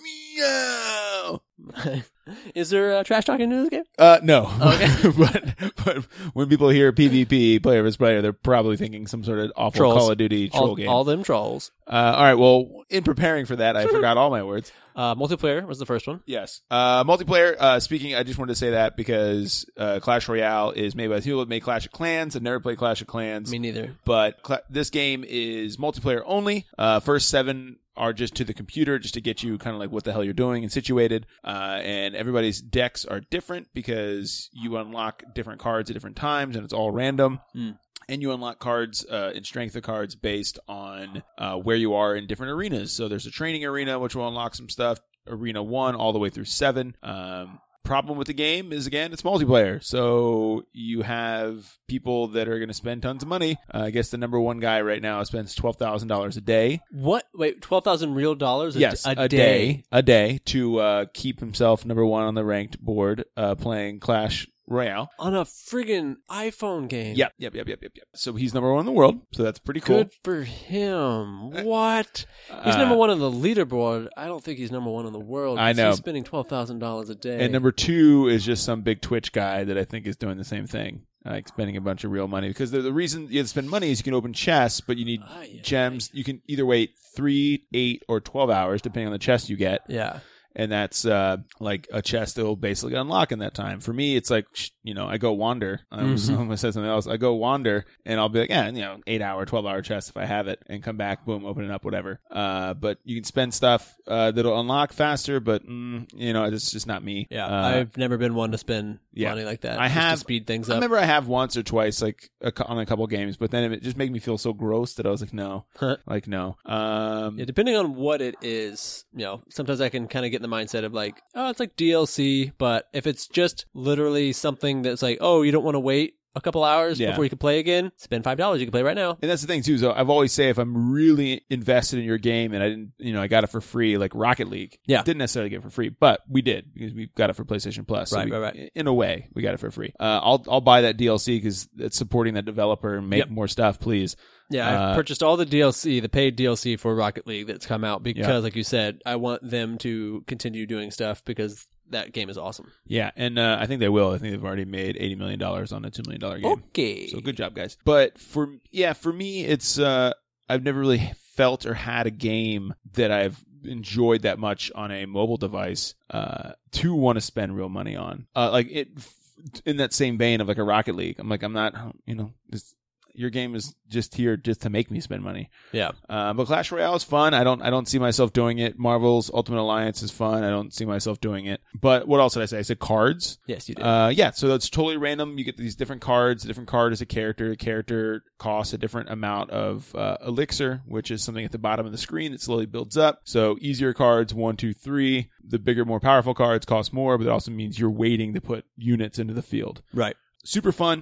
whore. Meow. Is there trash talking in this game? No. Okay. but when people hear PvP, player versus player, they're probably thinking some sort of awful Trolls. Call of Duty troll game. All them trolls. All right. Well, in preparing for that, I forgot all my words. Multiplayer was the first one. Yes. Multiplayer, speaking, I just wanted to say that because Clash Royale is made by the people that made Clash of Clans. I've never played Clash of Clans. Me neither. But this game is multiplayer only. First 7 are just to the computer, just to get you kind of like what the hell you're doing and situated. And everybody's decks are different because you unlock different cards at different times, and it's all random. And you unlock cards and strength of cards based on where you are in different arenas. So there's a training arena, which will unlock some stuff. Arena 1 all the way through 7. Problem with the game is, again, it's multiplayer. So you have people that are going to spend tons of money. I guess the number one guy right now spends $12,000 a day. What? Wait, $12,000 real dollars? Yes, a day. A day to keep himself number 1 on the ranked board playing Clash Royale. On a friggin' iPhone game. Yep. So he's number 1 in the world. So that's pretty cool. Good for him. What? He's number 1 on the leaderboard. I don't think he's number 1 in the world. I know. He's spending $12,000 a day. And number 2 is just some big Twitch guy that I think is doing the same thing. Like spending a bunch of real money. Because the reason you have to spend money is you can open chests, but you need gems. You can either wait 3, 8, or 12 hours, depending on the chest you get. Yeah. and that's like a chest that will basically unlock in that time. For me, it's like, I go wander. I almost said something else. I go wander, and I'll be like, 8-hour, 12-hour chest if I have it, and come back, boom, open it up, whatever. But you can spend stuff that'll unlock faster, but it's just not me. Yeah, I've never been one to spend money like that. I just have to speed things I up. remember I have once or twice, like on a couple games, but then it just made me feel so gross that I was like, no, no. Yeah, depending on what it is, sometimes I can kind of get in the mindset of like, oh, it's like DLC, but if it's just literally something that's like, oh, you don't want to wait a couple hours before you can play again, spend $5. You can play right now. And that's the thing too. So I've always say if I'm really invested in your game and I didn't, I got it for free, like Rocket League. Yeah, didn't necessarily get it for free, but we did because we got it for PlayStation Plus. So right. In a way, we got it for free. I'll buy that DLC because it's supporting that developer and make more stuff, please. Yeah, I've purchased all the DLC, the paid DLC for Rocket League that's come out because, like you said, I want them to continue doing stuff because that game is awesome. Yeah, and I think they will. I think they've already made $80 million on a $2 million game. Okay. So good job, guys. But for me, it's I've never really felt or had a game that I've enjoyed that much on a mobile device to want to spend real money on. In that same vein of like a Rocket League. I'm not, your game is just here just to make me spend money. Yeah. But Clash Royale is fun. I don't see myself doing it. Marvel's Ultimate Alliance is fun. I don't see myself doing it. But what else did I say? I said cards. Yes, you did. Yeah. So that's totally random. You get these different cards. A different card is a character. A character costs a different amount of elixir, which is something at the bottom of the screen that slowly builds up. So easier cards, 1, 2, 3. The bigger, more powerful cards cost more, but it also means you're waiting to put units into the field. Right. Super fun.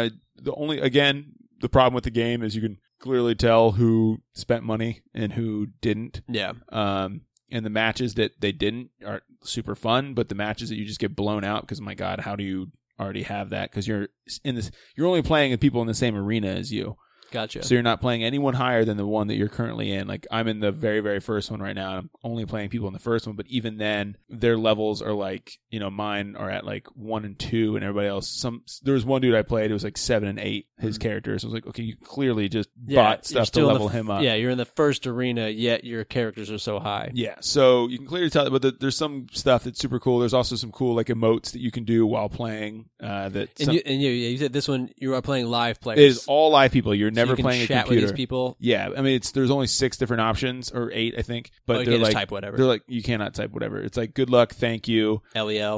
The problem with the game is you can clearly tell who spent money and who didn't. Yeah. And the matches that they didn't are super fun, but the matches that you just get blown out because, my God, how do you already have that? Because you're only playing with people in the same arena as you. Gotcha. So you're not playing anyone higher than the one that you're currently in. Like, I'm in the very, very first one right now, and I'm only playing people in the first one. But even then, their levels are like, mine are at like 1 and 2, and everybody else. There was one dude I played, it was like 7 and 8. His character. So I was like, okay, you clearly just bought stuff to level him up. Yeah, you're in the first arena, yet your characters are so high. Yeah, so you can clearly tell. But there's some stuff that's super cool. There's also some cool like emotes that you can do while playing. You said this one you are playing live players. It is all live people. You're never playing a chat computer. With these people. Yeah, I mean there's only 6 different options or 8, I think. But they're like type whatever. They're like you cannot type whatever. It's like good luck, thank you, LEL,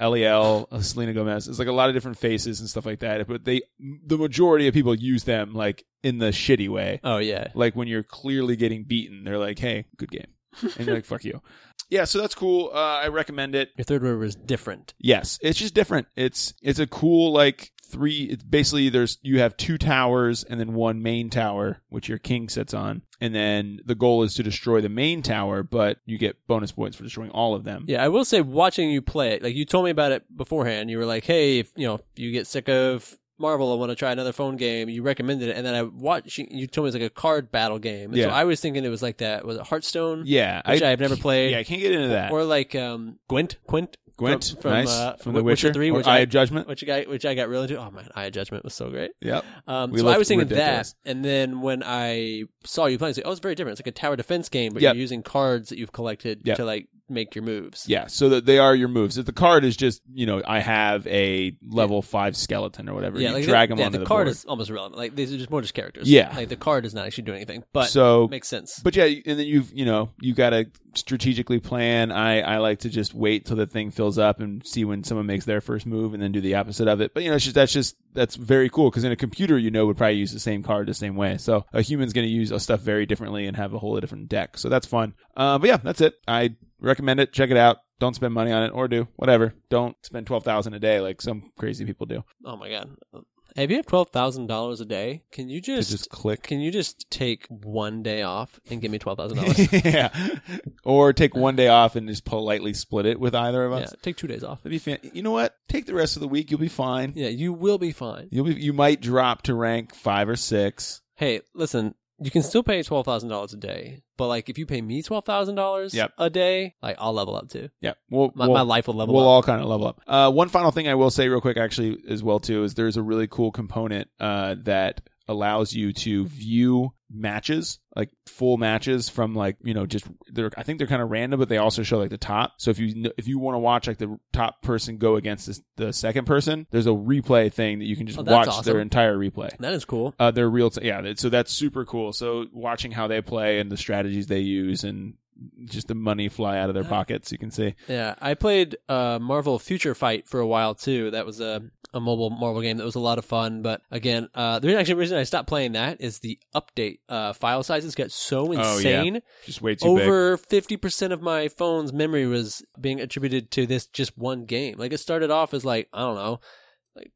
Selena Gomez. It's like a lot of different faces and stuff like that. But the majority of people use them like in the shitty way. Oh yeah, like when you're clearly getting beaten, they're like, "Hey, good game," and you're like, "Fuck you." Yeah, so that's cool. I recommend it. Your third river is different. Yes, it's just different. It's a cool like 3. It's basically you have 2 towers and then 1 main tower, which your king sits on, and then the goal is to destroy the main tower, but you get bonus points for destroying all of them. Yeah, I will say, watching you play it, like you told me about it beforehand. You were like, "Hey, if you get sick of Marvel, I want to try another phone game." You recommended it, and then I watched. You told me it was like a card battle game. And so I was thinking it was like that. Was it Hearthstone? Yeah, which I've never played. Yeah, I can't get into that. Or like Gwent from The Witcher 3, which Eye of Judgment, which I got really into. Oh man, Eye of Judgment was so great. Yep. So I was thinking that, and then when I saw you playing, I was like, oh, it's very different. It's like a tower defense game, but you're using cards that you've collected to like make your moves. Yeah, so that they are your moves. If the card is just, I have a level 5 skeleton or whatever. Yeah, you drag them onto the card board. is almost irrelevant. Like these are just more just characters. Yeah, like the card does not actually do anything, but so makes sense. But yeah, and then you got to strategically plan. I like to just wait till the thing fills up and see when someone makes their first move and then do the opposite of it. But that's very cool because in a computer would probably use the same card the same way. So a human's going to use stuff very differently and have a whole different deck. So that's fun. But yeah, that's it. I recommend it. Check it out. Don't spend money on it, or do whatever. Don't spend $12,000 a day like some crazy people do. Oh my God. Hey, if you have $12,000 a day, can you just click? Can you just take one day off and give me $12,000? Yeah, or take one day off and just politely split it with either of us. Yeah, take 2 days off. That'd be you know what? Take the rest of the week. You'll be fine. Yeah, you will be fine. You might drop to rank 5 or 6. Hey, listen. You can still pay $12,000 a day, but like if you pay me $12,000 a day, like I'll level up too. Yeah, my life will level up. We'll all kind of level up. One final thing I will say real quick, actually, as well too, is there's a really cool component that allows you to view matches, like full matches from like, just I think they're kind of random, but they also show like the top. So if you want to watch like the top person go against the second person, there's a replay thing that you can just watch awesome. their entire replay. That is cool. They're real. So that's super cool. So watching how they play and the strategies they use and just the money fly out of their pockets, you can see. Yeah, I played Marvel Future Fight for a while too. That was a mobile Marvel game that was a lot of fun. But again, the reason I stopped playing that is the update file sizes got so insane. Oh, yeah. Just way too big. Over 50% of my phone's memory was being attributed to this just one game. Like, it started off as like, I don't know, like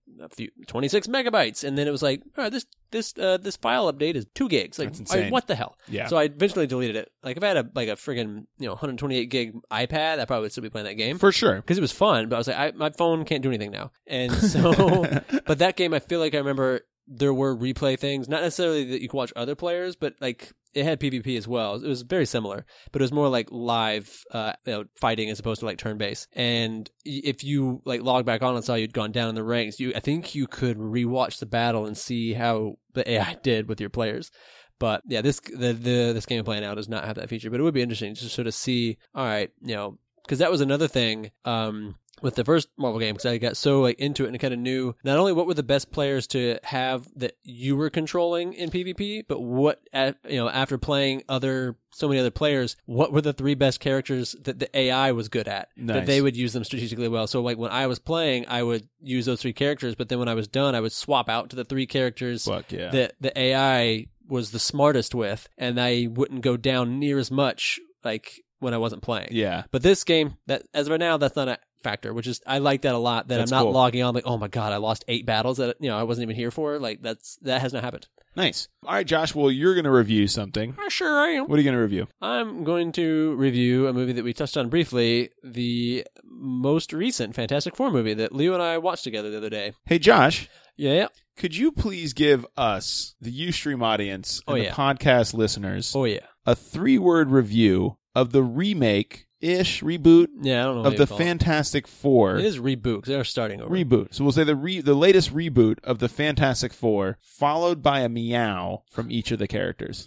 26 megabytes, and then it was like, all right, this file update is 2 gigs. Like, that's insane. what the hell? Yeah. So I eventually deleted it. Like, if I had a friggin' 128 gig iPad, I probably would still be playing that game For sure. because it was fun. But I was like, my phone can't do anything now, and so. But that game, I feel like I remember there were replay things, not necessarily that you could watch other players, but like it had PvP as well. It was very similar, but it was more like live fighting as opposed to like turn-based. And if you like log back on and saw you'd gone down in the ranks, I think you could rewatch the battle and see how the AI did with your players. But yeah, this game I'm playing now does not have that feature, but it would be interesting to sort of see, all right, because that was another thing with the first Marvel game, because I got so like into it and kind of knew not only what were the best players to have that you were controlling in PvP, but what after playing so many other players, what were the 3 best characters that the AI was good at, that they would use them strategically well. So like when I was playing, I would use those 3 characters, but then when I was done, I would swap out to the 3 characters that the AI was the smartest with, and I wouldn't go down near as much like when I wasn't playing. Yeah. But this game, that as of right now, that's not a factor, which is, I like that a lot, that That's I'm not cool. logging on like, oh my god, I lost 8 battles that I wasn't even here for. Like, that has not happened. Nice. All right, Josh, well, you're going to review something. I sure am. What are you going to review? I'm going to review a movie that we touched on briefly, the most recent Fantastic Four movie that Leo and I watched together the other day. Hey, Josh. Yeah. Could you please give us, the Ustream audience, and the podcast listeners, Oh yeah. a 3-word review of the remake-ish reboot Yeah, I don't know what of you the call it. Fantastic Four? It is reboot, because they're starting over. Reboot. So we'll say the latest reboot of the Fantastic Four, followed by a meow from each of the characters.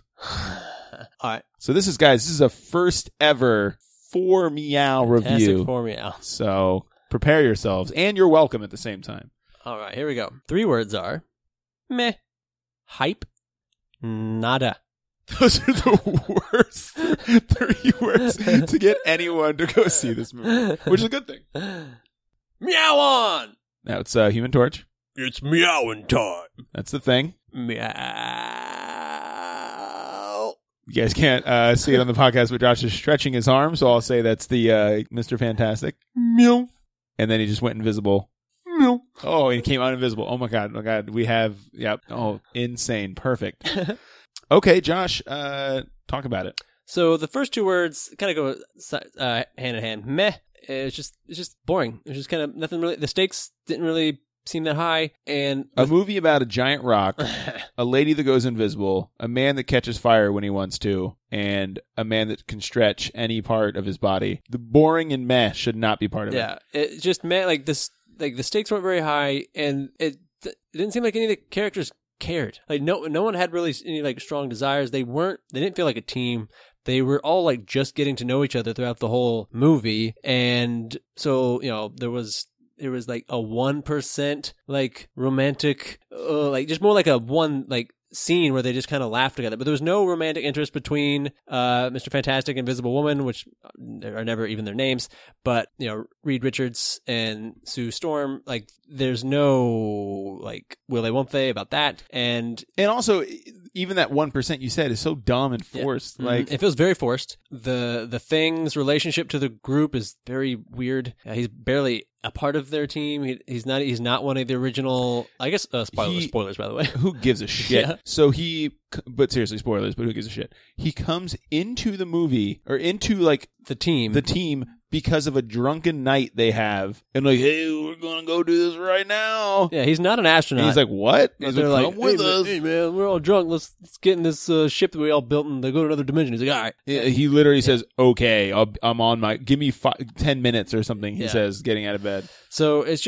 All right. So this is a first ever 4 meow Fantastic review. Four meow. So prepare yourselves, and you're welcome at the same time. All right, here we go. 3 words are meh, hype, nada. Those are the worst 3 words to get anyone to go see this movie, which is a good thing. Meow on! Now it's Human Torch. It's meowing time. That's the thing. Meow. You guys can't see it on the podcast, but Josh is stretching his arm, so I'll say that's the Mr. Fantastic. Meow. And then he just went invisible. Meow. Oh, he came out invisible. Oh my god. We have, yep. Oh, insane. Perfect. Okay, Josh, talk about it. So the first 2 words kind of go hand in hand. Meh. It's just boring. It's just kind of nothing really. The stakes didn't really seem that high. And A movie about a giant rock, a lady that goes invisible, a man that catches fire when he wants to, and a man that can stretch any part of his body. The boring and meh should not be part of it. yeah, it just meant like this. Like the stakes weren't very high, and it didn't seem like any of the characters cared. Like no one had really any like strong desires. They didn't feel like a team. They were all like just getting to know each other throughout the whole movie. And so, there was like a 1% like romantic, like just more like a one like scene where they just kind of laugh together. But there was no romantic interest between Mr. Fantastic and Invisible Woman, which are never even their names. But, Reed Richards and Sue Storm, like there's no like will they won't they about that. And also, even that 1% you said is so dumb and forced. Yeah. Like it feels very forced. The Thing's relationship to the group is very weird. He's barely a part of their team. He's not one of the original. I guess spoilers by the way. Who gives a shit? Yeah. So but seriously, spoilers. But who gives a shit? He comes into the movie or into like the team because of a drunken night they have, and like, hey, we're gonna go do this right now. Yeah, he's not an astronaut. And he's like, what? But He's they're like, like, come with hey, us. hey man, we're all drunk. Let's get in this ship that we all built and they go to another dimension. He's like, all right. Yeah, he literally says, okay, I'm on my, give me 10 minutes or something. He Yeah. says, getting out of bed. So it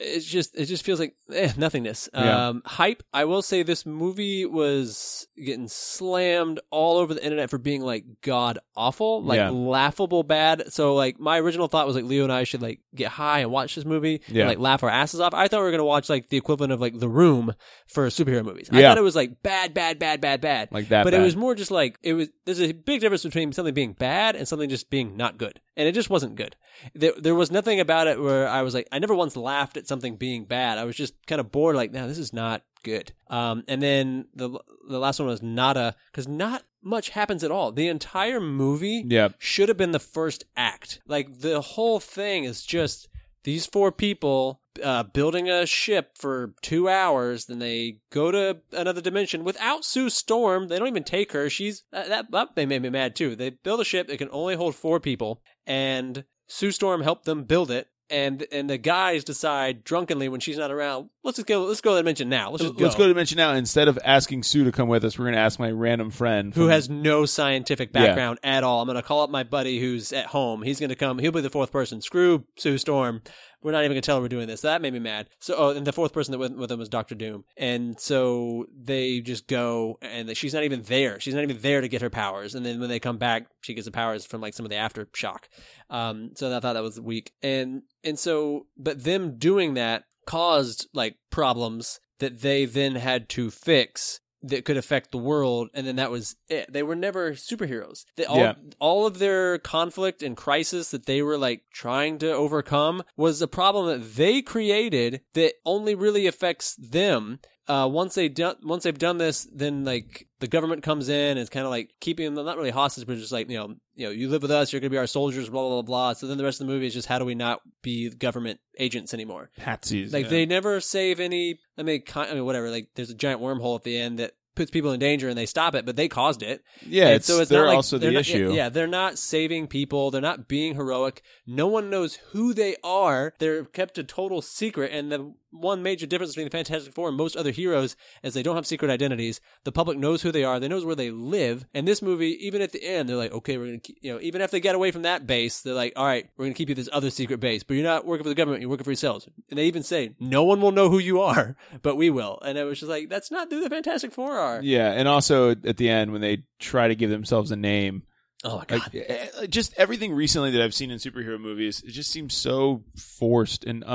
just feels like nothingness. Yeah. Hype. I will say this movie was getting slammed all over the internet for being like god awful, like Yeah. laughable bad. So like my original thought was like Leo and I should like get high and watch this movie Yeah. and like laugh our asses off. I thought we were gonna watch like the equivalent of like The Room for superhero movies. I Yeah. thought it was like bad. Like that. But bad. it was more just like there's a big difference between something being bad and something just being not good. And it just wasn't good. There was nothing about it where I was like, I never once laughed at something being bad. I was just kind of bored, like, no, this is not good. And then the last one was Nada, because not much happens at all. The entire movie Yeah. should have been the first act. Like, the whole thing is just these four people building a ship for 2 hours, then they go to another dimension without Sue Storm. They don't even take her. She's that they made me mad too. They build a ship that can only hold 4 people, and Sue Storm helped them build it. And the guys decide drunkenly when she's not around, let's go to the dimension now. Let's go to Dimension now. Instead of asking Sue to come with us, we're going to ask my random friend who has no scientific background at all. I'm going to call up my buddy who's at home. He's going to come. He'll be the fourth person. Screw Sue Storm. We're not even going to tell her we're doing this. That made me mad. So, and the fourth person that went with them was Dr. Doom. And so they just go, and she's not even there. She's not even there to get her powers. And then when they come back, she gets the powers from like some of the aftershock. So I thought that was weak. And so, but them doing that caused like problems that they then had to fix that could affect the world, and then that was it. They were never superheroes. All of their conflict and crisis that they were like trying to overcome was a problem that they created that only really affects them. Once they've done this, then like the government comes in and it's kind of like keeping them not really hostage, but just like you live with us, you're gonna be our soldiers, blah blah blah blah. So then the rest of the movie is just how do we not be government agents anymore? patsies. Like they never save any. I mean, whatever. Like there's a giant wormhole at the end that puts people in danger and they stop it, but they caused it. Yeah, and so it's they're not like, also the issue. Yeah, they're not saving people. They're not being heroic. No one knows who they are. They're kept a total secret. And the one major difference between the Fantastic Four and most other heroes is they don't have secret identities. The public knows who they are. They knows where they live. And this movie, even at the end, they're like, okay, we're going to, even if they get away from that base, they're like, all right, we're going to keep you this other secret base, but you're not working for the government. You're working for yourselves. And they even say, no one will know who you are, but we will. And it was just like, that's not who the Fantastic Four are. Yeah, and also at the end when they try to give themselves a name. Oh my God. Like, just everything recently that I've seen in superhero movies, it just seems so forced and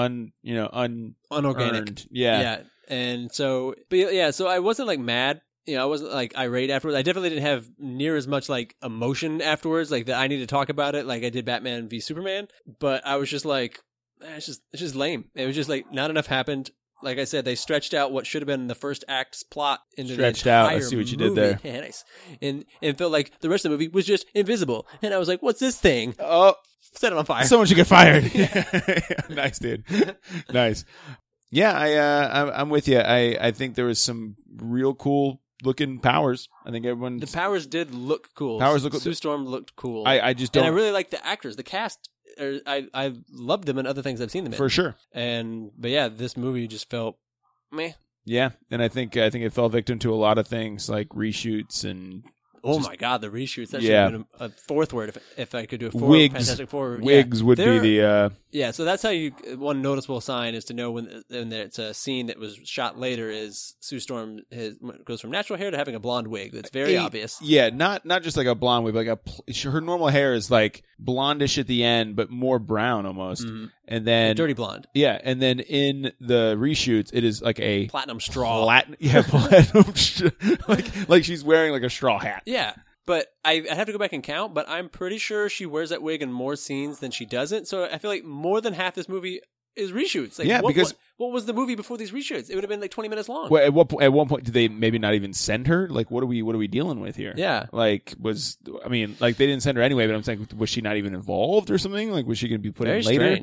unorganic. Yeah. And so, but yeah, so I wasn't like mad. I wasn't like irate afterwards. I definitely didn't have near as much like emotion afterwards, like that I need to talk about it like I did Batman v Superman. But I was just like, it's just lame. It was just like not enough happened. Like I said, they stretched out what should have been the first act's plot into Stretched the entire out. I see what you movie. did there. Yeah, nice. And it felt like the rest of the movie was just invisible. And I was like, what's this thing? Oh, Set it on fire. someone should get fired. Nice, dude. Nice. Yeah, I'm with you. I think there was some real cool looking powers. I think everyone. The powers did look cool. Sue Storm looked cool. I just don't. And I really like the actors, the cast. I loved them in other things I've seen them in. For sure. But yeah, this movie just felt meh. Yeah, and I think it fell victim to a lot of things like reshoots and. Oh my God, the reshoots! That should have been a fourth word if I could do a Fantastic Four. Wigs would be the. Yeah, so that's how one noticeable sign is to know when it's a scene that was shot later is Sue Storm goes from natural hair to having a blonde wig. That's very obvious. Yeah, not just like a blonde wig, like her normal hair is like blondish at the end, but more brown almost, and then dirty blonde. Yeah, and then in the reshoots, it is like a platinum straw. Platinum, like she's wearing like a straw hat. Yeah. But I have to go back and count, but I'm pretty sure she wears that wig in more scenes than she doesn't. So I feel like more than half this movie is reshoots. Like, because what was the movie before these reshoots? It would have been like 20 minutes long. Well, at one point did they maybe not even send her? Like, what are we dealing with here? Yeah. Like, they didn't send her anyway, but I'm saying, was she not even involved or something? Like, was she going to be put in later? Very strange.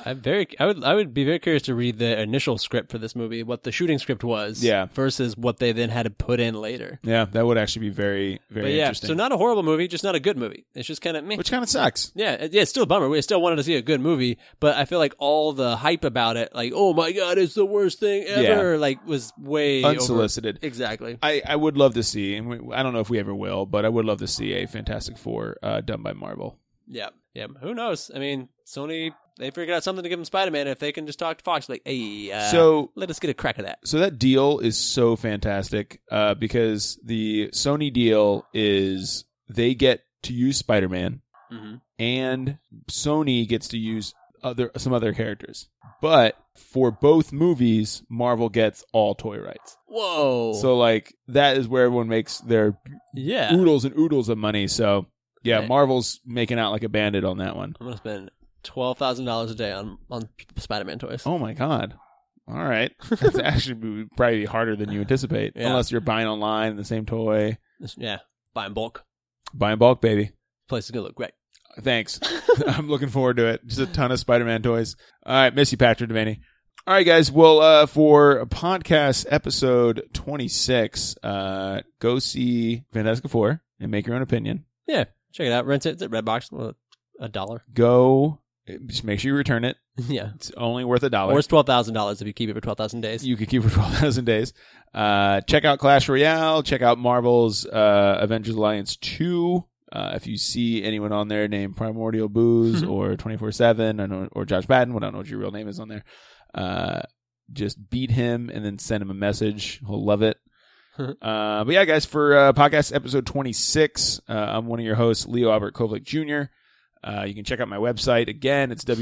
I would be very curious to read the initial script for this movie, what the shooting script was, Yeah. versus what they then had to put in later. Yeah, that would actually be very, very But yeah, interesting. so not a horrible movie, just not a good movie. It's just kind of meh. Which kind of sucks. Yeah, it's still a bummer. We still wanted to see a good movie, but I feel like all the hype about it, like, oh my god, it's the worst thing ever, like, was way Unsolicited. Exactly. I would love to see, and I don't know if we ever will, but I would love to see a Fantastic Four done by Marvel. Yeah. Who knows? I mean, Sony, they figured out something to give them Spider-Man if they can just talk to Fox, like, hey, So let us get a crack at that. So that deal is so fantastic because the Sony deal is they get to use Spider-Man Mm-hmm. and Sony gets to use some other characters. But for both movies, Marvel gets all toy rights. Whoa. So like that is where everyone makes their yeah. oodles and oodles of money. So yeah, Right. Marvel's making out like a bandit on that one. I'm going to spend $12,000 a day on Spider-Man toys. Oh my god. All right. That's actually probably harder than you anticipate. Yeah. Unless you're buying online the same toy. Yeah. Buy in bulk. Buy in bulk, baby. Place is going to look great. Thanks. I'm looking forward to it. Just a ton of Spider-Man toys. All right. Miss you, Patrick Devaney. All right, guys. Well, for podcast episode 26, go see Fantastic Four and make your own opinion. Yeah. Check it out. Rent it. It's at Redbox. Well, $1. Go. Just make sure you return it. Yeah. It's only worth $1. Or it's $12,000 if you keep it for 12,000 days. You could keep it for 12,000 days. Check out Clash Royale. Check out Marvel's Avengers Alliance 2. If you see anyone on there named Primordial Booze or 24/7 or Josh Madden, I don't know what your real name is on there. Just beat him and then send him a message. He'll love it. But yeah, guys, for podcast episode 26, I'm one of your hosts, Leo Albert Kovalik Jr. You can check out my website. Again, it's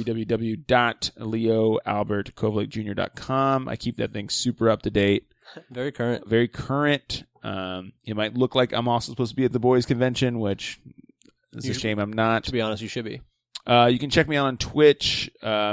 www.leoalbertkovalikjr.com. I keep that thing super up to date. Very current. Very current. It might look like I'm also supposed to be at the boys convention, which is a shame I'm not. To be honest, you should be. You can check me out on Twitch,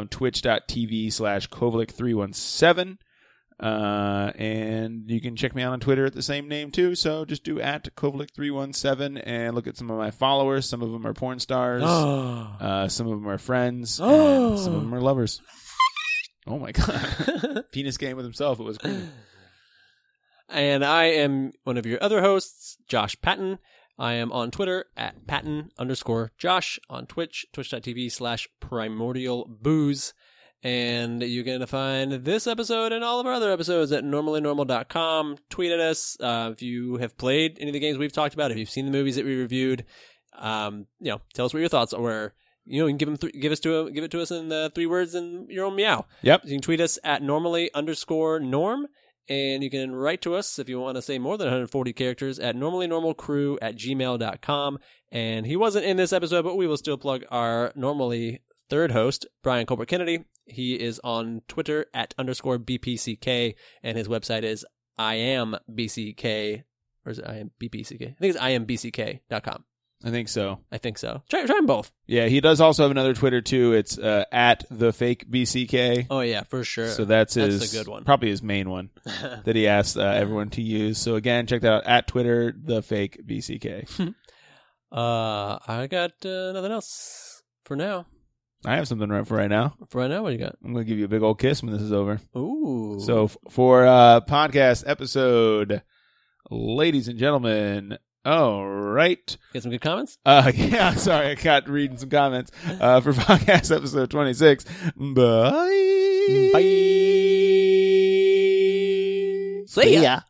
twitch.tv/Kovalik317. And you can check me out on Twitter at the same name too. So just do @Kovalik317 and look at some of my followers. Some of them are porn stars. Some of them are friends. And some of them are lovers. Oh my god. Penis game with himself. It was cool. And I am one of your other hosts, Josh Patton. I am on Twitter at Patton_Josh, on Twitch, twitch.tv/primordialbooze. And you're going to find this episode and all of our other episodes at normallynormal.com. Tweet at us. If you have played any of the games we've talked about, if you've seen the movies that we reviewed, tell us what your thoughts are. You can give it to us in 3 words in your own meow. Yep. You can tweet us at normally_norm. And you can write to us if you want to say more than 140 characters at normallynormalcrew@gmail.com. And he wasn't in this episode, but we will still plug our normally third host, Brian Colbert Kennedy. He is on Twitter at _BPCK, and his website is IamBCK, or is it IamBPCK? I think it's IamBCK.com. I think so. Try them both. Yeah, he does also have another Twitter too. It's @theFakeBCK. Oh yeah, for sure. So that's a his good one. Probably his main one that he asked everyone to use. So again, check that out @Twitter @theFakeBCK. I got nothing else for now. I have something right for right now. For right now, what do you got? I'm going to give you a big old kiss when this is over. Ooh. So for podcast episode, ladies and gentlemen, all right. Get some good comments? Yeah, sorry, I got reading some comments. For podcast episode 26, bye. Bye. See ya.